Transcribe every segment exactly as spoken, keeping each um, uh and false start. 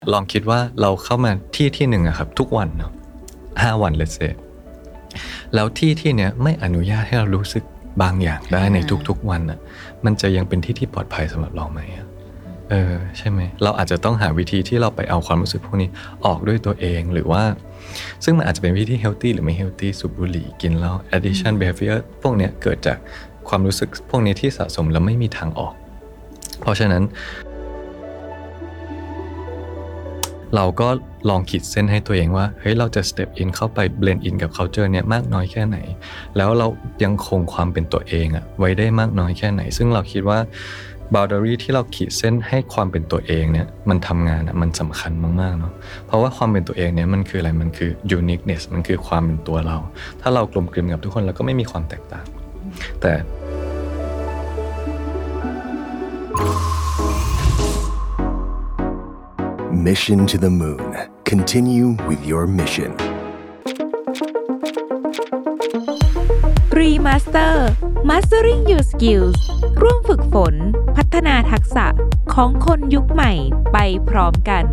ลองคิดว่าเราเข้ามาที่ที่หนึ่งอะครับทุกวันเนาะห้าวัน let's say แล้วที่ที่เนี้ยไม่อนุญาตให้เรารู้สึกบางอย่างได้ในทุกๆวันอะมันจะยังเป็นที่ที่ปลอดภัยสำหรับเราไหมอะเออใช่ไหมเราอาจจะต้องหาวิธีที่เราไปเอาความรู้สึกพวกนี้ออกด้วยตัวเองหรือว่าซึ่งมันอาจจะเป็นวิธี healthy หรือไม่ healthy สูบบุหรี่กินเหล้า addiction behavior พวกเนี้ยเกิดจากความรู้สึกพวกนี้ที่สะสมแล้วไม่มีทางออกเพราะฉะนั้นเราก็ลองขีดเส้นให้ตัวเองว่าเฮ้ยเราจะ step in เข้าไป blend in กับ culture เนี่ยมากน้อยแค่ไหนแล้วเรายังคงความเป็นตัวเองอะไว้ได้มากน้อยแค่ไหนซึ่งเราคิดว่า boundary ที่เราขีดเส้นให้ความเป็นตัวเองเนี่ยมันทำงานอะมันสำคัญมากๆเนาะเพราะว่าความเป็นตัวเองเนี่ยมันคืออะไรมันคือ uniqueness มันคือความเป็นตัวเราถ้าเรากลมกลืนกับทุกคนเราก็ไม่มีความแตกต่างแต่ Mission to the Moon. Continue with your mission. Remaster Mastering Your Skills ร่วมฝึกฝนพัฒนาทักษะของคนยุคใหม่ไปพร้อมกัน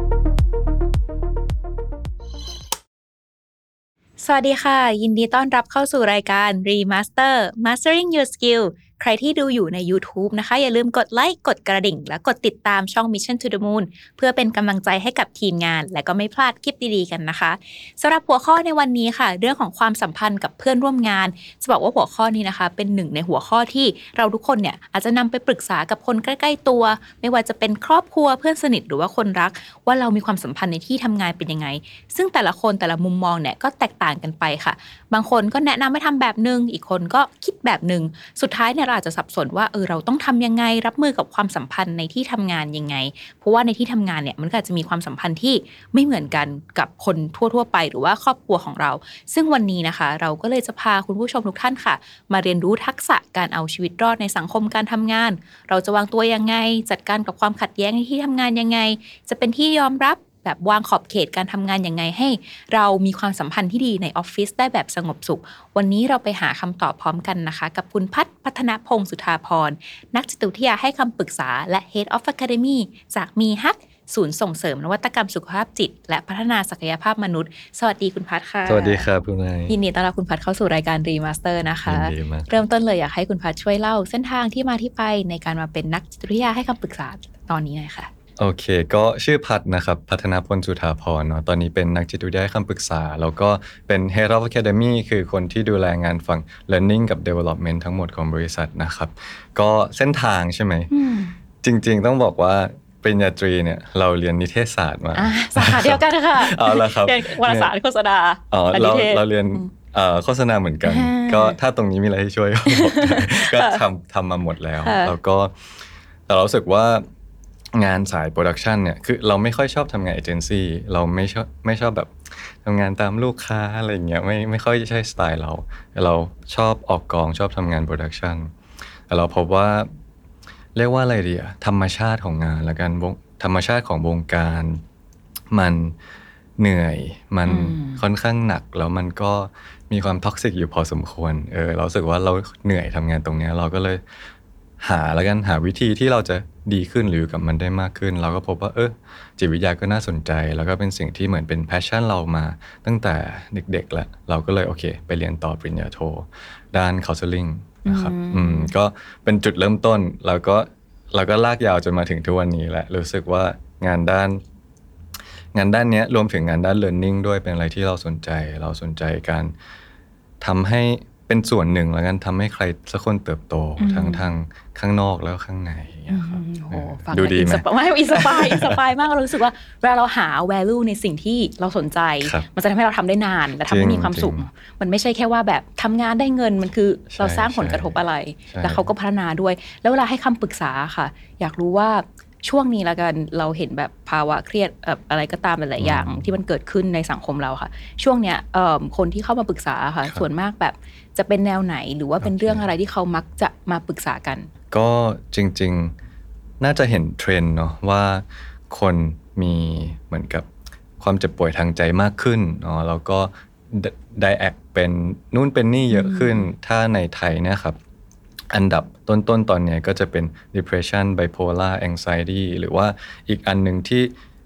สวัสดีค่ะยินดีต้อนรับเข้าสู่รายการ Remaster Mastering Your Skill ใครที่ดูอยู่ใน YouTube นะคะอย่าลืมกดไลค์กดกระดิ่งและกดติดตามช่อง Mission to the Moon เพื่อเป็นกำลังใจให้กับทีมงานและก็ไม่พลาดคลิปดีๆกันนะคะสำหรับหัวข้อในวันนี้ค่ะเรื่องของความสัมพันธ์กับเพื่อนร่วมงานจะบอกว่าหัวข้อนี้นะคะเป็นหนึ่งในหัวข้อที่เราทุกคนเนี่ยอาจจะนำไปปรึกษากับคนใกล้ๆตัวไม่ว่าจะเป็นครอบครัวเพื่อนสนิทหรือว่าคนรักว่าเรามีความสัมพันธ์ในที่ทำงานเป็นยังไงซึ่งแต่ละคนแต่ละมุมมองเนี่ยก็แตกต่างกันไปค่ะบางคนก็แนะนำให้ทำแบบนึงอีกคนก็คิดแบบนึงสุดท้ายเนี่ยเราอาจจะสับสนว่าเออเราต้องทำยังไงรับมือกับความสัมพันธ์ในที่ทำงานยังไงเพราะว่าในที่ทำงานเนี่ยมันก็อาจจะมีความสัมพันธ์ที่ไม่เหมือนกันกับคนทั่วๆไปหรือว่าครอบครัวของเราซึ่งวันนี้นะคะเราก็เลยจะพาคุณผู้ชมทุกท่านค่ะมาเรียนรู้ทักษะการเอาชีวิตรอดในสังคมการทำงานเราจะวางตัวยังไงจัดการกับความขัดแย้งในที่ทำงานยังไงจะเป็นที่ยอมรับแบบวางขอบเขตการทำงานยังไงให้เรามีความสัมพันธ์ที่ดีในออฟฟิศได้แบบสงบสุขวันนี้เราไปหาคำตอบพร้อมกันนะคะกับคุณพัฒน์พัฒนพงศ์สุธาพรนักจิตวิทยาให้คำปรึกษาและ Head of Academy จากมีฮักศูนย์ส่งเสริมนวัตกรรมสุขภาพจิตและพัฒนาศักยภาพมนุษย์สวัสดีคุณพัฒน์ค่ะสวัสดีครับคุณนายยินดีต้อนรับคุณพัฒน์เข้าสู่รายการ Remaster นะคะยินดีมากเริ่มต้นเลยอยากให้คุณพัฒน์ช่วยเล่าเส้นทางที่มาที่ไปในการมาเป็นนักจิตวิทยาให้คำปรึกษาตอนนี้หน่อยค่ะโอเคก็ชื่อพัฒน์นะครับพัฒนาพลสุธาพรเนาะตอนนี้เป็นนักจิตวิทยาให้คำปรึกษาแล้วก็เป็น Head of Academy คือคนที่ดูแลงานฝั่ง Learning กับ Development ทั้งหมดของบริษัทนะครับก็เส้นทางใช่ไหมจริงๆต้องบอกว่าปริญญาตรีเนี่ยเราเรียนนิเทศศาสตร์มาสาขาเดียวกันค่ะเอาละครับเรียนวารสารโฆษณาอ๋อเราเราเรียนโฆษณาเหมือนกันก็ถ้าตรงนี้มีอะไรให้ช่วยก็บอกก็ทำทำมาหมดแล้วแล้วก็แต่เรารู้สึกว่างานสายโปรดักชันเนี่ยคือเราไม่ค่อยชอบทำงานเอเจนซี่เราไม่ชอบไม่ชอบแบบทำงานตามลูกค้าอะไรเงี้ยไม่ไม่ค่อยใช่สไตล์เราเราชอบออกกองชอบทำงานโปรดักชันแต่เราพบว่าเรียกว่าอะไรดีอะธรรมชาติของงานและกันธรรมชาติของวงการมันเหนื่อยมันค่อนข้างหนักแล้วมันก็มีความท็อกซิกอยู่พอสมควรเออเรารู้สึกว่าเราเหนื่อยทำงานตรงนี้เราก็เลยหาแล้วกันหาวิธีที่เราจะดีขึ้นหรืออยู่กับมันได้มากขึ้นเราก็พบว่าเออจิตวิทยาก็น่าสนใจแล้วก็เป็นสิ่งที่เหมือนเป็นแพชชั่นเรามาตั้งแต่เด็กๆแล้วเราก็เลยโอเคไปเรียนต่อปริญญาโทด้าน counseling นะครับอืมก็เป็นจุดเริ่มต้นแล้วก็เราก็ลากยาวจนมาถึงทุกวันนี้แหละรู้สึกว่างานด้านงานด้านนี้รวมถึงงานด้าน learning ด้วยเป็นอะไรที่เราสนใจเราสนใจการทำให้เป็นส่วนหนึ่งแล้วกันทำให้ใครสักคนเติบโตทั้งทางข้างนอกแล้วข้างในอย่างเงี้ยครับดูดีไหมไม่อินสปายอินสปายมากเรารู้สึกว่าเวลาเราหา value ในสิ่งที่เราสนใจมันจะทำให้เราทำได้นานและทำให้มีความสุขมันไม่ใช่แค่ว่าแบบทำงานได้เงินมันคือเราสร้างผลกระทบอะไรแล้วเขาก็พัฒนาด้วยแล้วเวลาให้คำปรึกษาค่ะอยากรู้ว่าช่วงนี้ละกันเราเห็นแบบภาวะเครียดอะไรก็ตามหลายๆอย่างที่มันเกิดขึ้นในสังคมเราค่ะช่วงเนี้ยคนที่เข้ามาปรึกษาค่ะส่วนมากแบบจะเป็นแนวไหนหรือว่าเป็นเรื่องอะไรที่เขามักจะมาปรึกษากันก็จริงๆน่าจะเห็นเทรนด์เนาะว่าคนมีเหมือนกับความเจ็บป่วยทางใจมากขึ้นเนาะแล้วก็ไดแอกเป็นนู่นเป็นนี่เยอะขึ้นถ้าในไทยเนี่ยครับอันดับต้นๆ ตอนนี้ก็จะเป็น depression bipolar anxiety หรือว่าอีกอันนึงที่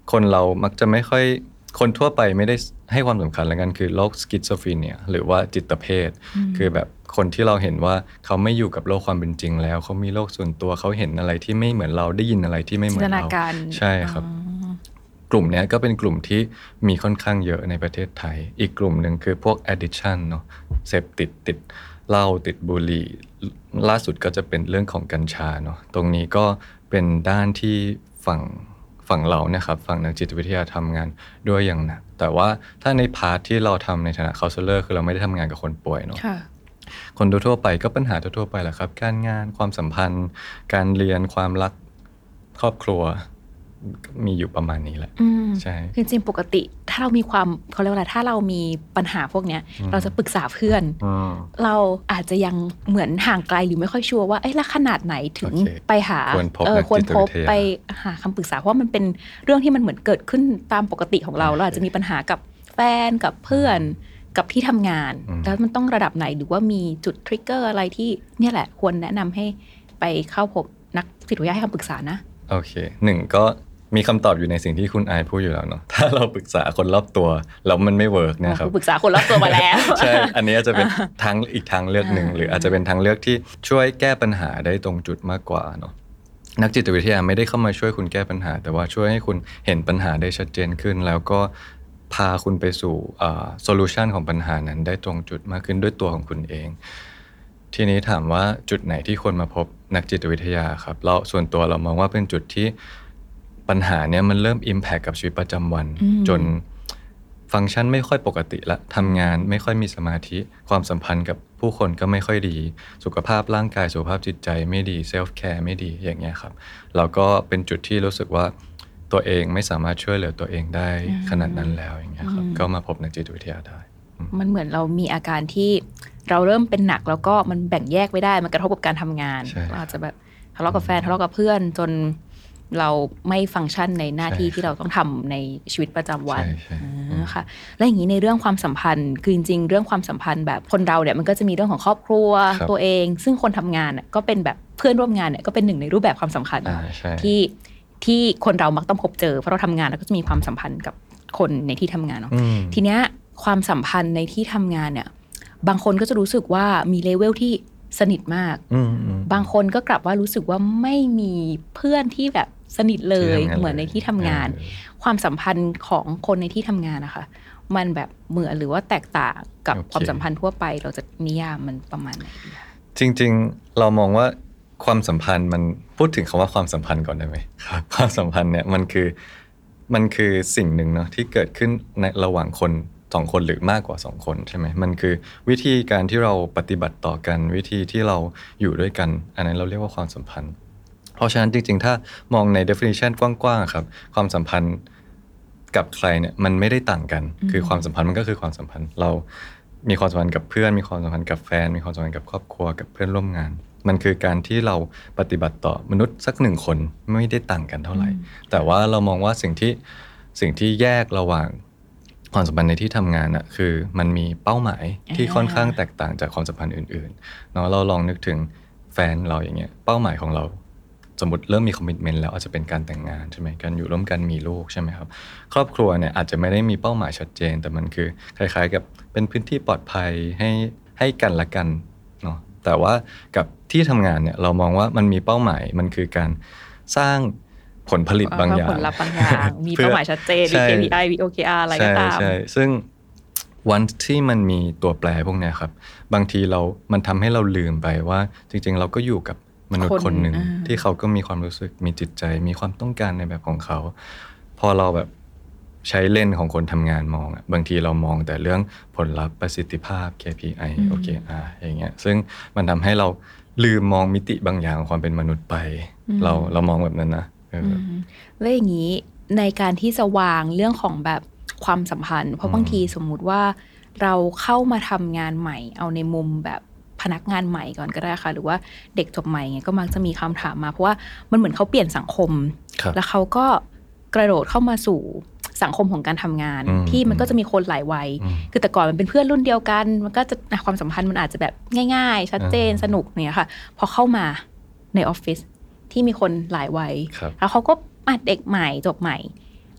คนเรามักจะไม่ค่อยคนทั่วไปไม่ได้ให้ความสำคัญแล้วกันคือโรคสคิสโซฟรีเนียหรือว่าจิตเภทคือแบบคนที่เราเห็นว่าเขาไม่อยู่กับโลกความเป็นจริงแล้วเขามีโลกส่วนตัวเขาเห็นอะไรที่ไม่เหมือนเราได้ยินอะไรที่ไม่เหมือนเราใช่ครับกลุ่มนี้ก็เป็นกลุ่มที่มีค่อนข้างเยอะในประเทศไทยอีกกลุ่มหนึ่งคือพวก addiction เนาะเสพติดติดเหล้าติดบุหรี่ล่าสุดก็จะเป็นเรื่องของกัญชาเนาะตรงนี้ก็เป็นด้านที่ฝั่งฝั่งเราเนี่ยครับฝั่งนักจิตวิทยาทำงานด้วยอย่างหนักแต่ว่าถ้าในพาร์ทที่เราทำในฐานะ counselor คือเราไม่ได้ทำงานกับคนป่วยเนาะคนทั่วไปก็ปัญหาทั่วไปแหละครับการงานความสัมพันธ์การเรียนความรักครอบครัวมีอยู่ประมาณนี้แหละใช่จริงๆปกติถ้าเรามีความเขาเรียกว่าอะไรถ้าเรามีปัญหาพวกเนี้ยเราจะปรึกษาเพื่อนเราอาจจะยังเหมือนห่างไกลหรือไม่ค่อยชัวร์ว่าเอ้ยแล้วขนาดไหนถึงไปหาเออควรพบไปหาคำปรึกษาเพราะมันเป็นเรื่องที่มันเหมือนเกิดขึ้นตามปกติของเราเราอาจจะมีปัญหากับแฟนกับเพื่อนกับที่ทำงานแล้วมันต้องระดับไหนหรือว่ามีจุดทริกเกอร์อะไรที่เนี่ยแหละควรแนะนำให้ไปเข้าพบนักจิตวิทยาให้คำปรึกษานะโอเคหนึ่งก็มีคำตอบอยู่ในสิ่งที่คุณอายพูดอยู่แล้วเนาะถ้าเราปรึกษาคนรอบตัวแล้วมันไม่เวิร์กเนี่ยครับปรึกษาคนรอบตัวมาแล้วใช่อันนี้อาจจะเป็นทางอีกทางเลือกหนึ่งหรืออาจจะเป็นทางเลือกที่ช่วยแก้ปัญหาได้ตรงจุดมากกว่าเนาะนักจิตวิทยาไม่ได้เข้ามาช่วยคุณแก้ปัญหาแต่ว่าช่วยให้คุณเห็นปัญหาได้ชัดเจนขึ้นแล้วก็พาคุณไปสู่โซลูชันของปัญหานั้นได้ตรงจุดมากขึ้นด้วยตัวของคุณเองทีนี้ถามว่าจุดไหนที่คนมาพบนักจิตวิทยาครับเราส่วนตัวเรามองว่าเป็นจุดที่ปัญหาเนี้ยมันเริ่ม impact กับชีวิตประจำวันจนฟังก์ชันไม่ค่อยปกติละทำงานไม่ค่อยมีสมาธิความสัมพันธ์กับผู้คนก็ไม่ค่อยดีสุขภาพร่างกายสุขภาพจิตใจไม่ดีเซลฟ์แคร์ไม่ดีอย่างเงี้ยครับเราก็เป็นจุดที่รู้สึกว่าตัวเองไม่สามารถช่วยเหลือตัวเองได้ขนาดนั้นแล้วอย่างเงี้ยครับก็มาพบนักจิตวิทยาได้มันเหมือนเรามีอาการที่เราเริ่มเป็นหนักแล้วก็มันแบ่งแยกไม่ได้มันกระทบกับการทำงานเราอาจจะแบบทะเลาะกับแฟนทะเลาะกับเพื่อนจนเราไม่ฟังก์ชันในหน้าที่ที่เราต้องทำในชีวิตประจำวันค่ะและอย่างนี้ในเรื่องความสัมพันธ์คือจริงๆเรื่องความสัมพันธ์แบบคนเราเนี่ยมันก็จะมีเรื่องของครอบครัวตัวเองซึ่งคนทำงานก็เป็นแบบเพื่อนร่วมงานเนี่ยก็เป็นหนึ่งในรูปแบบความสัมพันธ์ที่ที่คนเรามักต้องพบเจอเพราะเราทำงานแล้วก็จะมีความสัมพันธ์กับคนในที่ทำงานเนาะทีเนี้ยความสัมพันธ์ในที่ทำงานเนี่ยบางคนก็จะรู้สึกว่ามีเลเวลที่สนิทมากบางคนก็กลับว่ารู้สึกว่าไม่มีเพื่อนที่แบบสนิทเลยเหมือนในที่ทำงานความสัมพันธ์ของคนในที่ทำงานนะคะมันแบบเหมือนหรือว่าแตกต่างกับ okay. ความสัมพันธ์ทั่วไปเราจะนิยามมันประมาณไหนจริงๆเรามองว่าความสัมพันธ์มันพูดถึงคำว่าความสัมพันธ์ก่อนได้ไหมครับความสัมพันธ์เนี่ยมันคือมันคือสิ่งหนึ่งเนาะที่เกิดขึ้นในระหว่างคนสองคนหรือมากกว่าสองคนใช่ไหมมันคือวิธีการที่เราปฏิบัติต่อกันวิธีที่เราอยู่ด้วยกันอันนั้นเราเรียกว่าความสัมพันธ์เพราะฉะนั้นจริงๆถ้ามองใน definition กว้างๆครับความสัมพันธ์กับใครเนี่ยมันไม่ได้ต่างกันคือความสัมพันธ์มันก็คือความสัมพันธ์เรามีความสัมพันธ์กับเพื่อนมีความสัมพันธ์กับแฟนมีความสัมพันธ์กับครอบครัวกับเพื่อนร่วมงานมันคือการที่เราปฏิบัติต่อมนุษย์สักหนึ่งคนไม่ได้ต่างกันเท่าไหร่แต่ว่าเรามองว่าสิ่งที่สิ่งที่แยกระหว่างความสัมพันธ์ในที่ทำงานอะคือมันมีเป้าหมายที่ค่อนข้างแตกต่างจากความสัมพันธ์อื่นๆเนาะเราลองนึกถึงแฟนเราอย่างเงี้ยเป้าหมายของเราสมมติเริ่มมีคอมมิตเมนต์แล้วอาจจะเป็นการแต่งงานใช่ไหมการอยู่ร่วมกันมีลูกใช่ไหมครับครอบครัวเนี่ยอาจจะไม่ได้มีเป้าหมายชัดเจนแต่มันคือคล้ายๆกับเป็นพื้นที่ปลอดภัยให้ให้กันละกันเนาะแต่ว่ากับที่ทำงานเนี่ยเรามองว่ามันมีเป้าหมายมันคือการสร้างผลผลิตบางอย่างผลลัพธ์บางอย่างมีเป้าหมายชัดเจนมี เค พี ไอ มี โอ เค อาร์ อะไรก็ตามใช่ๆซึ่งวันที่มันมีตัวแปรพวกนี้ครับบางทีเรามันทำให้เราลืมไปว่าจริงๆเราก็อยู่กับมนุษย์คนหนึ่งที่เขาก็มีความรู้สึกมีจิตใจมีความต้องการในแบบของเขาพอเราแบบใช้เลนส์ของคนทำงานมองอ่ะบางทีเรามองแต่เรื่องผลลัพธ์ประสิทธิภาพ เค พี ไอ โอ เค อาร์ อย่างเงี้ยซึ่งมันทำให้เราลืมมองมิติบางอย่างของความเป็นมนุษย์ไปเราเรามองแบบนั้นนะแล้วอย่างนี้ในการที่จะวางเรื่องของแบบความสัมพันธ์เพราะบางทีสมมุติว่าเราเข้ามาทำงานใหม่เอาในมุมแบบพนักงานใหม่ก่อนก็ได้ค่ะหรือว่าเด็กจบใหม่เงี้ยก็มักจะมีคำถามมาเพราะว่ามันเหมือนเขาเปลี่ยนสังคมแล้วเขาก็กระโดดเข้ามาสู่สังคมของการทำงานที่มันก็จะมีคนหลายวัยคือแต่ก่อนมันเป็นเพื่อนรุ่นเดียวกันมันก็จะความสัมพันธ์มันอาจจะแบบง่ายๆชัดเจนสนุกเนี่ยค่ะพอเข้ามาในออฟฟิศที่มีคนหลายวัยแล้วเขาก็เด็กใหม่จบใหม่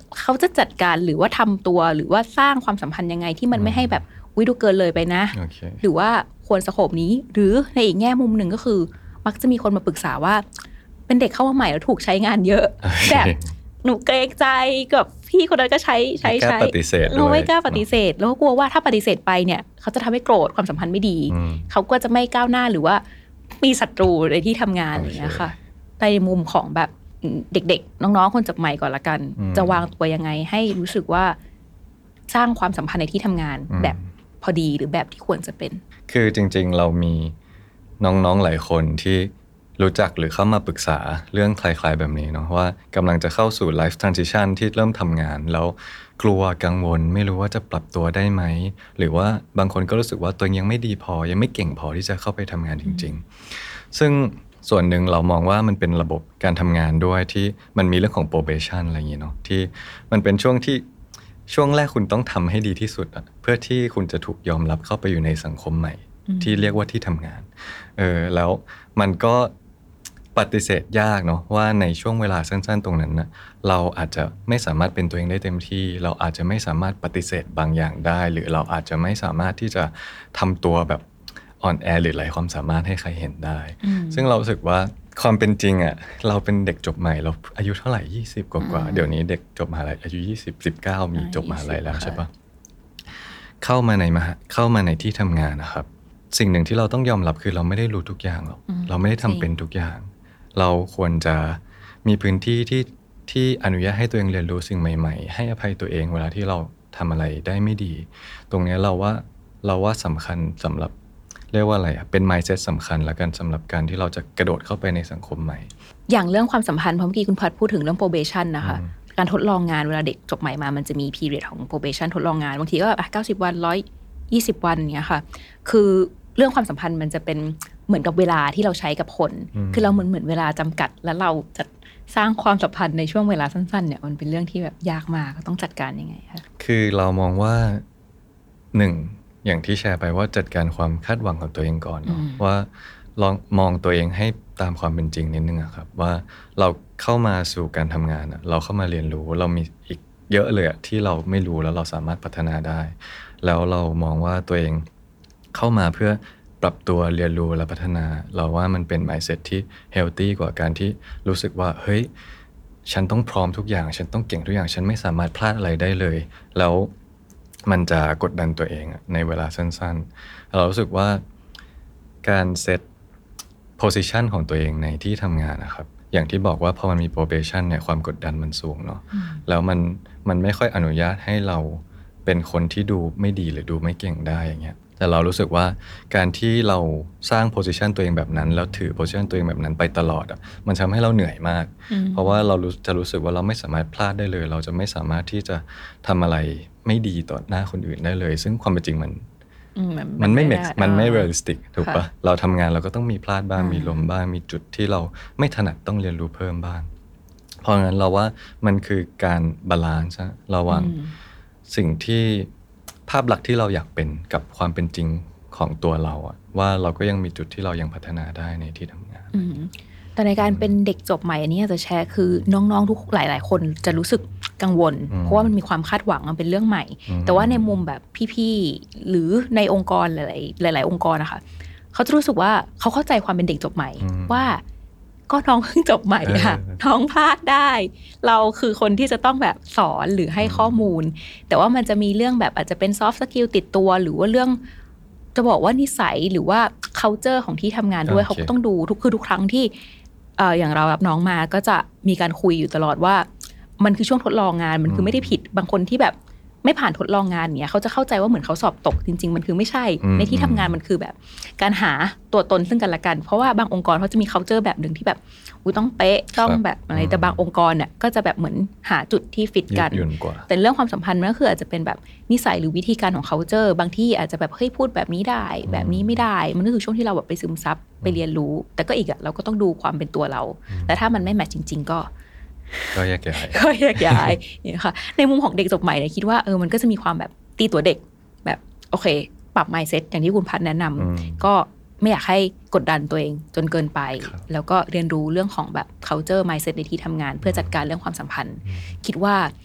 เขาจะจัดการหรือว่าทำตัวหรือว่าสร้างความสัมพันธ์ยังไงที่มันไม่ให้แบบอุ๊ยดูเกินเลยไปนะ okay. หรือว่าควรสโคปนี้หรือในอีกแง่มุมหนึ่งก็คือมักจะมีคนมาปรึกษาว่าเป็นเด็กเข้ามาใหม่แล้วถูกใช้งานเยอะ okay. แบบหนูเกรงใจกับพี่คนนั้นก็ใช้ใช้ใช้เราไม่กล้าปฏิเสธแล้วก็กลัวว่าถ้าปฏิเสธไปเนี่ยเขาจะทำให้โกรธความสัมพันธ์ไม่ดีเขาก็จะไม่ก้าวหน้าหรือว่ามีศัตรูในที่ทำงานอะไรอย่างเงี้ยค่ะในมุมของแบบเด็กๆน้องๆคนจบใหม่ก่อนละกันจะวางตัวยังไงให้รู้สึกว่าสร้างความสัมพันธ์ในที่ทำงานแบบพอดีหรือแบบที่ควรจะเป็นคือจริงๆเรามีน้องๆหลายคนที่รู้จักหรือเข้ามาปรึกษาเรื่องคล้ายๆแบบนี้เนาะว่ากำลังจะเข้าสู่ life transition ที่เริ่มทำงานแล้วกลัวกังวลไม่รู้ว่าจะปรับตัวได้ไหมหรือว่าบางคนก็รู้สึกว่าตัวเองยังไม่ดีพอยังไม่เก่งพอที่จะเข้าไปทำงานจริงๆซึ่งส่วนหนึ่งเรามองว่ามันเป็นระบบการทำงานด้วยที่มันมีเรื่องของ probation อะไรอย่างเงี้ยเนาะที่มันเป็นช่วงที่ช่วงแรกคุณต้องทำให้ดีที่สุดอะเพื่อที่คุณจะถูกยอมรับเข้าไปอยู่ในสังคมใหม่ที่เรียกว่าที่ทำงานเออแล้วมันก็ปฏิเสธยากเนาะว่าในช่วงเวลาสั้นๆตรงนั้นนะเราอาจจะไม่สามารถเป็นตัวเองได้เต็มที่เราอาจจะไม่สามารถปฏิเสธบางอย่างได้หรือเราอาจจะไม่สามารถที่จะทำตัวแบบอ่อนแอหรือไร้ความสามารถให้ใครเห็นได้ซึ่งเรารู้สึกว่าความเป็นจริงอ่ะเราเป็นเด็กจบใหม่เราอายุเท่าไหร่ยี่สิบกว่าๆเดี๋ยวนี้เด็กจบมหาลัยอายุยี่สิบ สิบเก้ามีจบมหาลัยแล้วใช่ปะเข้ามาในมหาเข้ามาในที่ทำงานนะครับสิ่งหนึ่งที่เราต้องยอมรับคือเราไม่ได้รู้ทุกอย่างหรอกเราไม่ได้ทำเป็นทุกอย่างเราควรจะมีพื้นที่ที่ที่อนุญาตให้ตัวเองเรียนรู้สิ่งใหม่ๆให้อภัยตัวเองเวลาที่เราทำอะไรได้ไม่ดีตรงนี้เราว่าเราว่าสำคัญสำหรับเรียกว่าอะไรอ่ะเป็น mindset สำคัญแล้วกันสำหรับการที่เราจะกระโดดเข้าไปในสังคมใหม่อย่างเรื่องความสัมพันธ์เพราะเมื่อกี้คุณพัดพูดถึงเรื่อง probation นะคะการทดลองงานเวลาเด็กจบใหม่มามันจะมี period ของ probation ทดลองงานบางทีก็แบบเก้าสิบวันหนึ่งร้อยยี่สิบวันเนี้ยค่ะคือเรื่องความสัมพันธ์มันจะเป็นเหมือนกับเวลาที่เราใช้กับคนคือเราเหมือนเหมือนเวลาจำกัดแล้วเราจะสร้างความสัมพันธ์ในช่วงเวลาสั้นๆเนี่ยมันเป็นเรื่องที่แบบยากมากต้องจัดการยังไงคะคือเรามองว่าหนึ่งอย่างที่แชร์ไปว่าจัดการความคาดหวังของตัวเองก่อนเนาะว่าลองมองตัวเองให้ตามความเป็นจริงนิดนึงอะครับว่าเราเข้ามาสู่การทำงานอะเราเข้ามาเรียนรู้เรามีอีกเยอะเลยอะที่เราไม่รู้แล้วเราสามารถพัฒนาได้แล้วเรามองว่าตัวเองเข้ามาเพื่อปรับตัวเรียนรู้และพัฒนาเราว่ามันเป็น mindset ที่ healthy กว่าการที่รู้สึกว่าเฮ้ยฉันต้องพร้อมทุกอย่างฉันต้องเก่งทุกอย่างฉันไม่สามารถพลาดอะไรได้เลยแล้วมันจะกดดันตัวเองในเวลาสั้นๆเรารู้สึกว่าการเซต position ของตัวเองในที่ทำงานนะครับอย่างที่บอกว่าพอมันมี probation เนี่ยความกดดันมันสูงเนาะแล้วมันมันไม่ค่อยอนุญาตให้เราเป็นคนที่ดูไม่ดีหรือดูไม่เก่งได้อย่างเงี้ยแต่เรารู้สึกว่าการที่เราสร้าง position ตัวเองแบบนั้นแล้วถือ position ตัวเองแบบนั้นไปตลอดอ่ะมันทำให้เราเหนื่อยมากเพราะว่าเราจะรู้สึกว่าเราไม่สามารถพลาดได้เลยเราจะไม่สามารถที่จะทำอะไรไม่ดีต่อหน้าคนอื่นได้เลยซึ่งความเป็นจริงมันมันไม่มันไม่ realistic ถูกปะเราทำงานเราก็ต้องมีพลาดบ้างมีล้มบ้างมีจุดที่เราไม่ถนัดต้องเรียนรู้เพิ่มบ้างเพราะงั้นเราว่ามันคือการบาลานซ์ระหว่างสิ่งที่ภาพลักษณ์ที่เราอยากเป็นกับความเป็นจริงของตัวเราอะว่าเราก็ยังมีจุดที่เรายังพัฒนาได้ในที่ทำงานแต่ในการเป็นเด็กจบใหม่อันนี้จะแชร์คือน้องๆทุกหลายๆคนจะรู้สึกกังวลเพราะว่ามันมีความคาดหวังมันเป็นเรื่องใหม่แต่ว่าในมุมแบบพี่ๆหรือในองค์กรหลายๆหลายๆองค์กรนะคะเขาจะรู้สึกว่าเขาเข้าใจความเป็นเด็กจบใหม่ว่าก็น้องเพิ่งจบใหม่ค่ะน้องพลาดได้เราคือคนที่จะต้องแบบสอนหรือให้ข้อมูลแต่ว่ามันจะมีเรื่องแบบอาจจะเป็น soft skill ติดตัวหรือว่าเรื่องจะบอกว่านิสัยหรือว่า culture ของที่ทำงานด้วย okay. เขาก็ต้องดูทุกคือทุกครั้งที่เอ่ออย่างเรารับน้องมาก็จะมีการคุยอยู่ตลอดว่ามันคือช่วงทดลองงานมันคือไม่ได้ผิดบางคนที่แบบไม่ผ่านทดลองงานเนี่ยเขาจะเข้าใจว่าเหมือนเขาสอบตกจริงๆมันคือไม่ใช่ในที่ทำงานมันคือแบบการหาตัวตนซึ่งกันและกันเพราะว่าบางองค์กรเขาจะมี culture แบบนึงที่แบบอุ๊ยต้องเป๊ะต้องแบบอะไรแต่บางองค์กรเนี่ยก็จะแบบเหมือนหาจุดที่ฟิตกันแต่เรื่องความสัมพันธ์มันก็คืออาจจะเป็นแบบนิสัยหรือวิธีการของ culture บางที่อาจจะแบบเฮ้ยพูดแบบนี้ได้แบบนี้ไม่ได้มันก็คือช่วงที่เราแบบไปซึมซับไปเรียนรู้แต่ก็อีกอะเราก็ต้องดูความเป็นตัวเราและถ้ามันไม่แมทช์จริงๆก็ก็แยกย้ายก็แยกย้ายเนี่ยค่ะในมุมของเด็กจบใหม่เนี่ยคิดว่าเออมันก็จะมีความแบบตีตัวเด็กแบบโอเคปรับ mindset อย่างที่คุณพัฒน์แนะนำก็ไม่อยากให้กดดันตัวเองจนเกินไปแล้วก็เรียนรู้เรื่องของแบบ culture mindset ในที่ทำงานเพื่อจัดการเรื่องความสัมพันธ์คิดว่า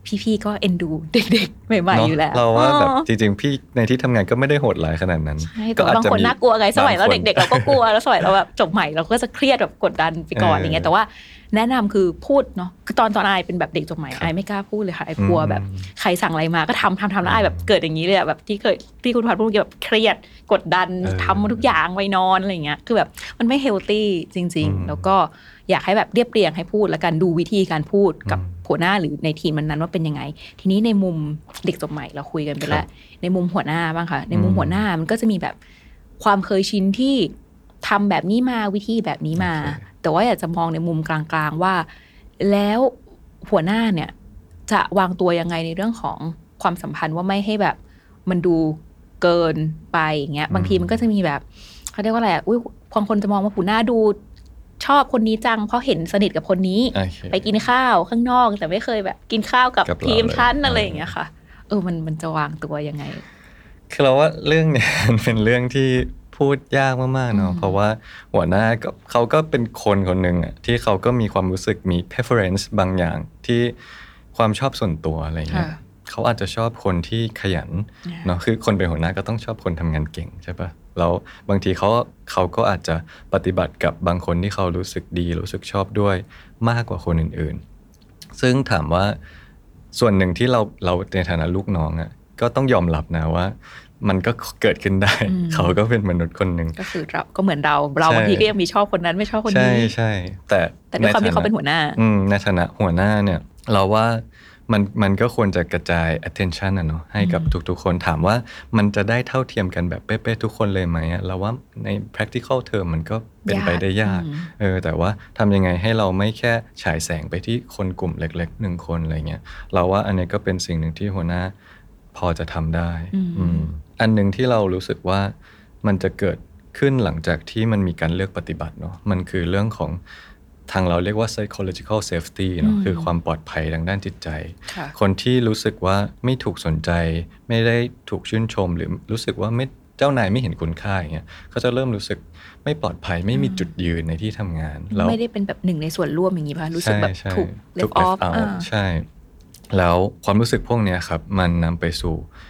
พี่ๆก็เอ็นดูเด็กๆใหม่ๆอยู่แล้วเราว่าแบบจริงๆพี่ในที่ทำงานก็ไม่ได้โหดร้ายขนาดนั้นก็บางคนน่ากลัวไงสมัยเราเด็กๆเราก็กลัวแล้วสมัยเราแบบจบใหม่เราก็จะเครียดแบบกดดันไปก่อนอย่างเงี้ยแต่ว่าแนะนำคือพูดเนาะคือตอนตอนอายเป็นแบบเด็กจบใหม่อายไม่กล้าพูดเลยค่ะอายกลัวแบบใครสั่งอะไรมาก็ทำทำทำแล้วอายแบบเกิดอย่างนี้เลยแบบที่เคยที่คุณพัดพูดเกี่ยวกับเครียดกดดันทำทุกอย่างไว้นอนอะไรเงี้ยคือแบบมันไม่เฮลตี้จริงๆแล้วก็อยากให้แบบเรียบเรียงให้พูดแล้วกันดูวิธีการพูดกับหัวหน้าหรือในทีมนั้นว่าเป็นยังไงทีนี้ในมุมเด็กจบใหม่เราคุยกันไปแล้วในมุมหัวหน้าบ้างค่ะในมุมหัวหน้ามันก็จะมีแบบความเคยชินที่ทำแบบนี้มาวิธีแบบนี้มา okay. แต่ว่าอยากจะมองในมุมกลางๆว่าแล้วหัวหน้าเนี่ยจะวางตัวยังไงในเรื่องของความสัมพันธ์ว่าไม่ให้แบบมันดูเกินไปอย่างเงี้ยบางทีมันก็จะมีแบบเขาเรียกว่าอะไรอุ้ยบางคนจะมองว่าหัวหน้าดูชอบคนนี้จังเพราะเห็นสนิทกับคนนี้ okay. ไปกินข้าวข้างนอกแต่ไม่เคยแบบกินข้าวกับทีมชั้นอะไรอย่างเงี้ยค่ะเออมันมันจะวางตัวยังไงคือเราว่าเรื่องเนี่ยมันเป็นเรื่องที่พูดยากมากๆเนาะเพราะว่าหัวหน้าก็เขาก็เป็นคนคนหนึ่งอ่ะที่เขาก็มีความรู้สึกมี preference บางอย่างที่ความชอบส่วนตัวอะไรเงี้ยเขาอาจจะชอบคนที่ขยันเนาะคือคนเป็นหัวหน้าก็ต้องชอบคนทำงานเก่งใช่ปะแล้วบางทีเขาเขาก็อาจจะปฏิบัติกับบางคนที่เขารู้สึกดีรู้สึกชอบด้วยมากกว่าคนอื่นๆซึ่งถามว่าส่วนหนึ่งที่เราเราในฐานะลูกน้องอ่ะก็ต้องยอมรับนะว่ามันก็เกิดขึ้นได้เขาก็เป็นมนุษย์คนหนึ่งก็คือเราก็เหมือนเราเราบางทีก็ยังมีชอบคนนั้นไม่ชอบคนนี้ใช่ใช่แต่แต่ในความที่เขาเป็นหัวหน้าในฐานะหัวหน้าเนี่ยเราว่ามันมันก็ควรจะกระจาย attention นะเนาะให้กับทุกๆคนถามว่ามันจะได้เท่าเทียมกันแบบเป๊ะๆทุกคนเลยไหมเราว่าใน practical term มันก็เป็นไปได้ยากเออแต่ว่าทำยังไงให้เราไม่แค่ฉายแสงไปที่คนกลุ่มเล็กๆหนึ่งคนอะไรเงี้ยเราว่าอันนี้ก็เป็นสิ่งหนึ่งที่หัวหน้าพอจะทำได้อันหนึ่งที่เรารู้สึกว่ามันจะเกิดขึ้นหลังจากที่มันมีการเลือกปฏิบัติเนาะมันคือเรื่องของทางเราเรียกว่า psychological safety เนาะคือความปลอดภัยทางด้านจิตใจคนที่รู้สึกว่าไม่ถูกสนใจไม่ได้ถูกชื่นชมหรือรู้สึกว่าไม่เจ้านายไม่เห็นคุณค่าอย่างเงี้ยเขาจะเริ่มรู้สึกไม่ปลอดภัยไม่มีจุดยืนในที่ทำงานแล้วไม่ได้เป็นแบบหนึ่งในส่วนร่วมอย่างงี้ป่ะรู้สึกแบบถูก left off ใช่แล้วความรู้สึกพวกนี้ครับมันนำไปสู่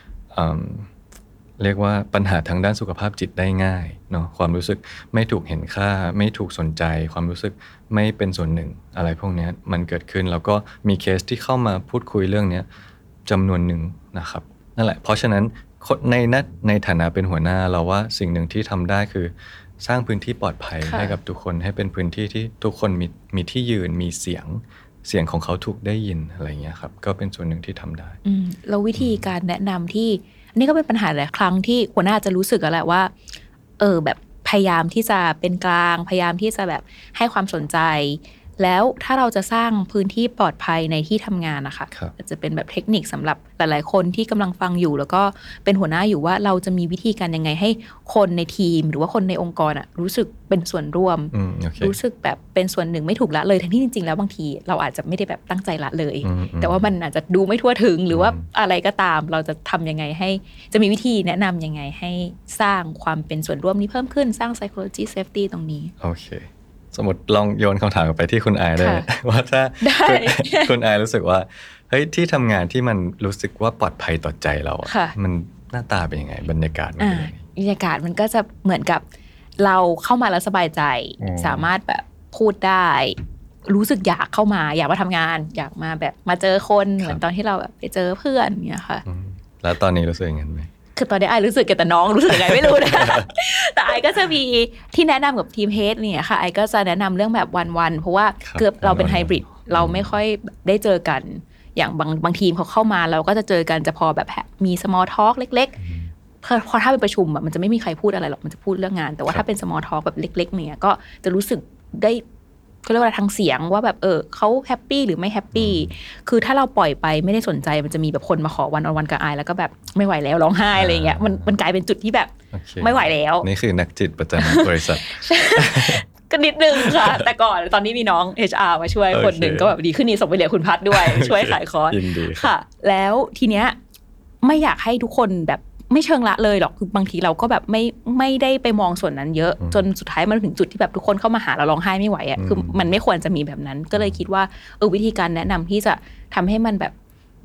เรียกว่าปัญหาทางด้านสุขภาพจิตได้ง่ายเนาะความรู้สึกไม่ถูกเห็นค่าไม่ถูกสนใจความรู้สึกไม่เป็นส่วนหนึ่งอะไรพวกนี้มันเกิดขึ้นแล้วก็มีเคสที่เข้ามาพูดคุยเรื่องนี้จำนวนหนึ่งนะครับนั่นแหละเพราะฉะนั้นในนัดในฐานะเป็นหัวหน้าเราว่าสิ่งหนึ่งที่ทำได้คือสร้างพื้นที่ปลอดภัยให้กับทุกคนให้เป็นพื้นที่ที่ทุกคนมีมีที่ยืนมีเสียงเสียงของเขาถูกได้ยินอะไรเงี้ยครับก็เป็นส่วนหนึ่งที่ทำได้แล้ววิธีการแนะนำที่นี่ก็เป็นปัญหาหลายครั้งที่หัวหน้าจะรู้สึกแล้วแหละว่าเออแบบพยายามที่จะเป็นกลางพยายามที่จะแบบให้ความสนใจแล้วถ้าเราจะสร้างพื้นที่ปลอดภัยในที่ทำงานนะคะจะเป็นแบบเทคนิคสำหรับหลายๆคนที่กำลังฟังอยู่แล้วก็เป็นหัวหน้าอยู่ว่าเราจะมีวิธีการยังไงให้คนในทีมหรือว่าคนในองค์กรอ่ะรู้สึกเป็นส่วนร่วม okay. รู้สึกแบบเป็นส่วนหนึ่งไม่ถูกละเลยทั้งที่จริงๆแล้วบางทีเราอาจจะไม่ได้แบบตั้งใจละเลยแต่ว่ามันอาจจะดูไม่ทั่วถึงหรือว่าอะไรก็ตามเราจะทำยังไงให้จะมีวิธีแนะนำยังไงให้สร้างความเป็นส่วนร่วมนี้เพิ่มขึ้นสร้าง psychology safety ตรงนี้โอเคสมมติลองโยนคำถามไปที่คุณอายได้ว่าถ้าคุณอายรู้สึกว่าเฮ้ยที่ทำงานที่มันรู้สึกว่าปลอดภัยต่อใจเรามันหน้าตาเป็นยังไงบรรยากาศมันเป็นยังไงบรรยากาศมันก็จะเหมือนกับเราเข้ามาแล้วสบายใจสามารถแบบพูดได้รู้สึกอยากเข้ามาอยากมาทำงานอยากมาแบบมาเจอคนเหมือนตอนที่เราแบบไปเจอเพื่อนอย่างเงี้ยค่ะแล้วตอนนี้รู้สึกยังไงไหมคือตอนนี้ไอรู้สึกแต่น้องรู้สึกยังไงไม่รู้นะ แต่ไอก็จะมีที่แนะนำกับทีมเฮดเนี่ยค่ะไอก็จะแนะนำเรื่องแบบวันๆเพราะว่าเกือบเราเป็นไฮบริดเราไม่ค่อยได้เจอกันอย่างบางบางทีมเขาเข้ามาเราก็จะเจอกันจะพอแบบมี small talk เล็กๆพอพอถ้าเป็นประชุมมันจะไม่มีใครพูดอะไรหรอกมันจะพูดเรื่องงานแต่ว่าถ้าเป็น small talk แบบเล็กๆเนี่ยก็จะรู้สึกได้ก็เรียกว่าทางเสียงว่าแบบเออเขาแฮปปี้หรือไม่แฮปปี้คือถ้าเราปล่อยไปไม่ได้สนใจมันจะมีแบบคนมาขอวันออนวันกับอายแล้วก็แบบไม่ไหวแล้วร้องไห้อะไรเงี้ยมันมันกลายเป็นจุดที่แบบ okay. ไม่ไหวแล้วนี่คือนักจิตประจำบริษัทก็นิดนึงค่ะแต่ก่อนตอนนี้มีน้อง เอช อาร์ มาช่วย okay. คนหนึ่งก็แบบดีขึ้นนี่ส่งไปเรียนคุณพัดด้วย ช่วยขายคอร์สค่ะแล้วทีเนี้ยไม่อยากให้ทุกคนแบบไม่เชิงละเลยหรอกคือบางทีเราก็แบบไม่ไม่ได้ไปมองส่วนนั้นเยอะจนสุดท้ายมันถึงจุดที่แบบทุกคนเข้ามาหาเราร้องไห้ไม่ไหวอ่ะคือมันไม่ควรจะมีแบบนั้นก็เลยคิดว่าเออวิธีการแนะนำที่จะทำให้มันแบบ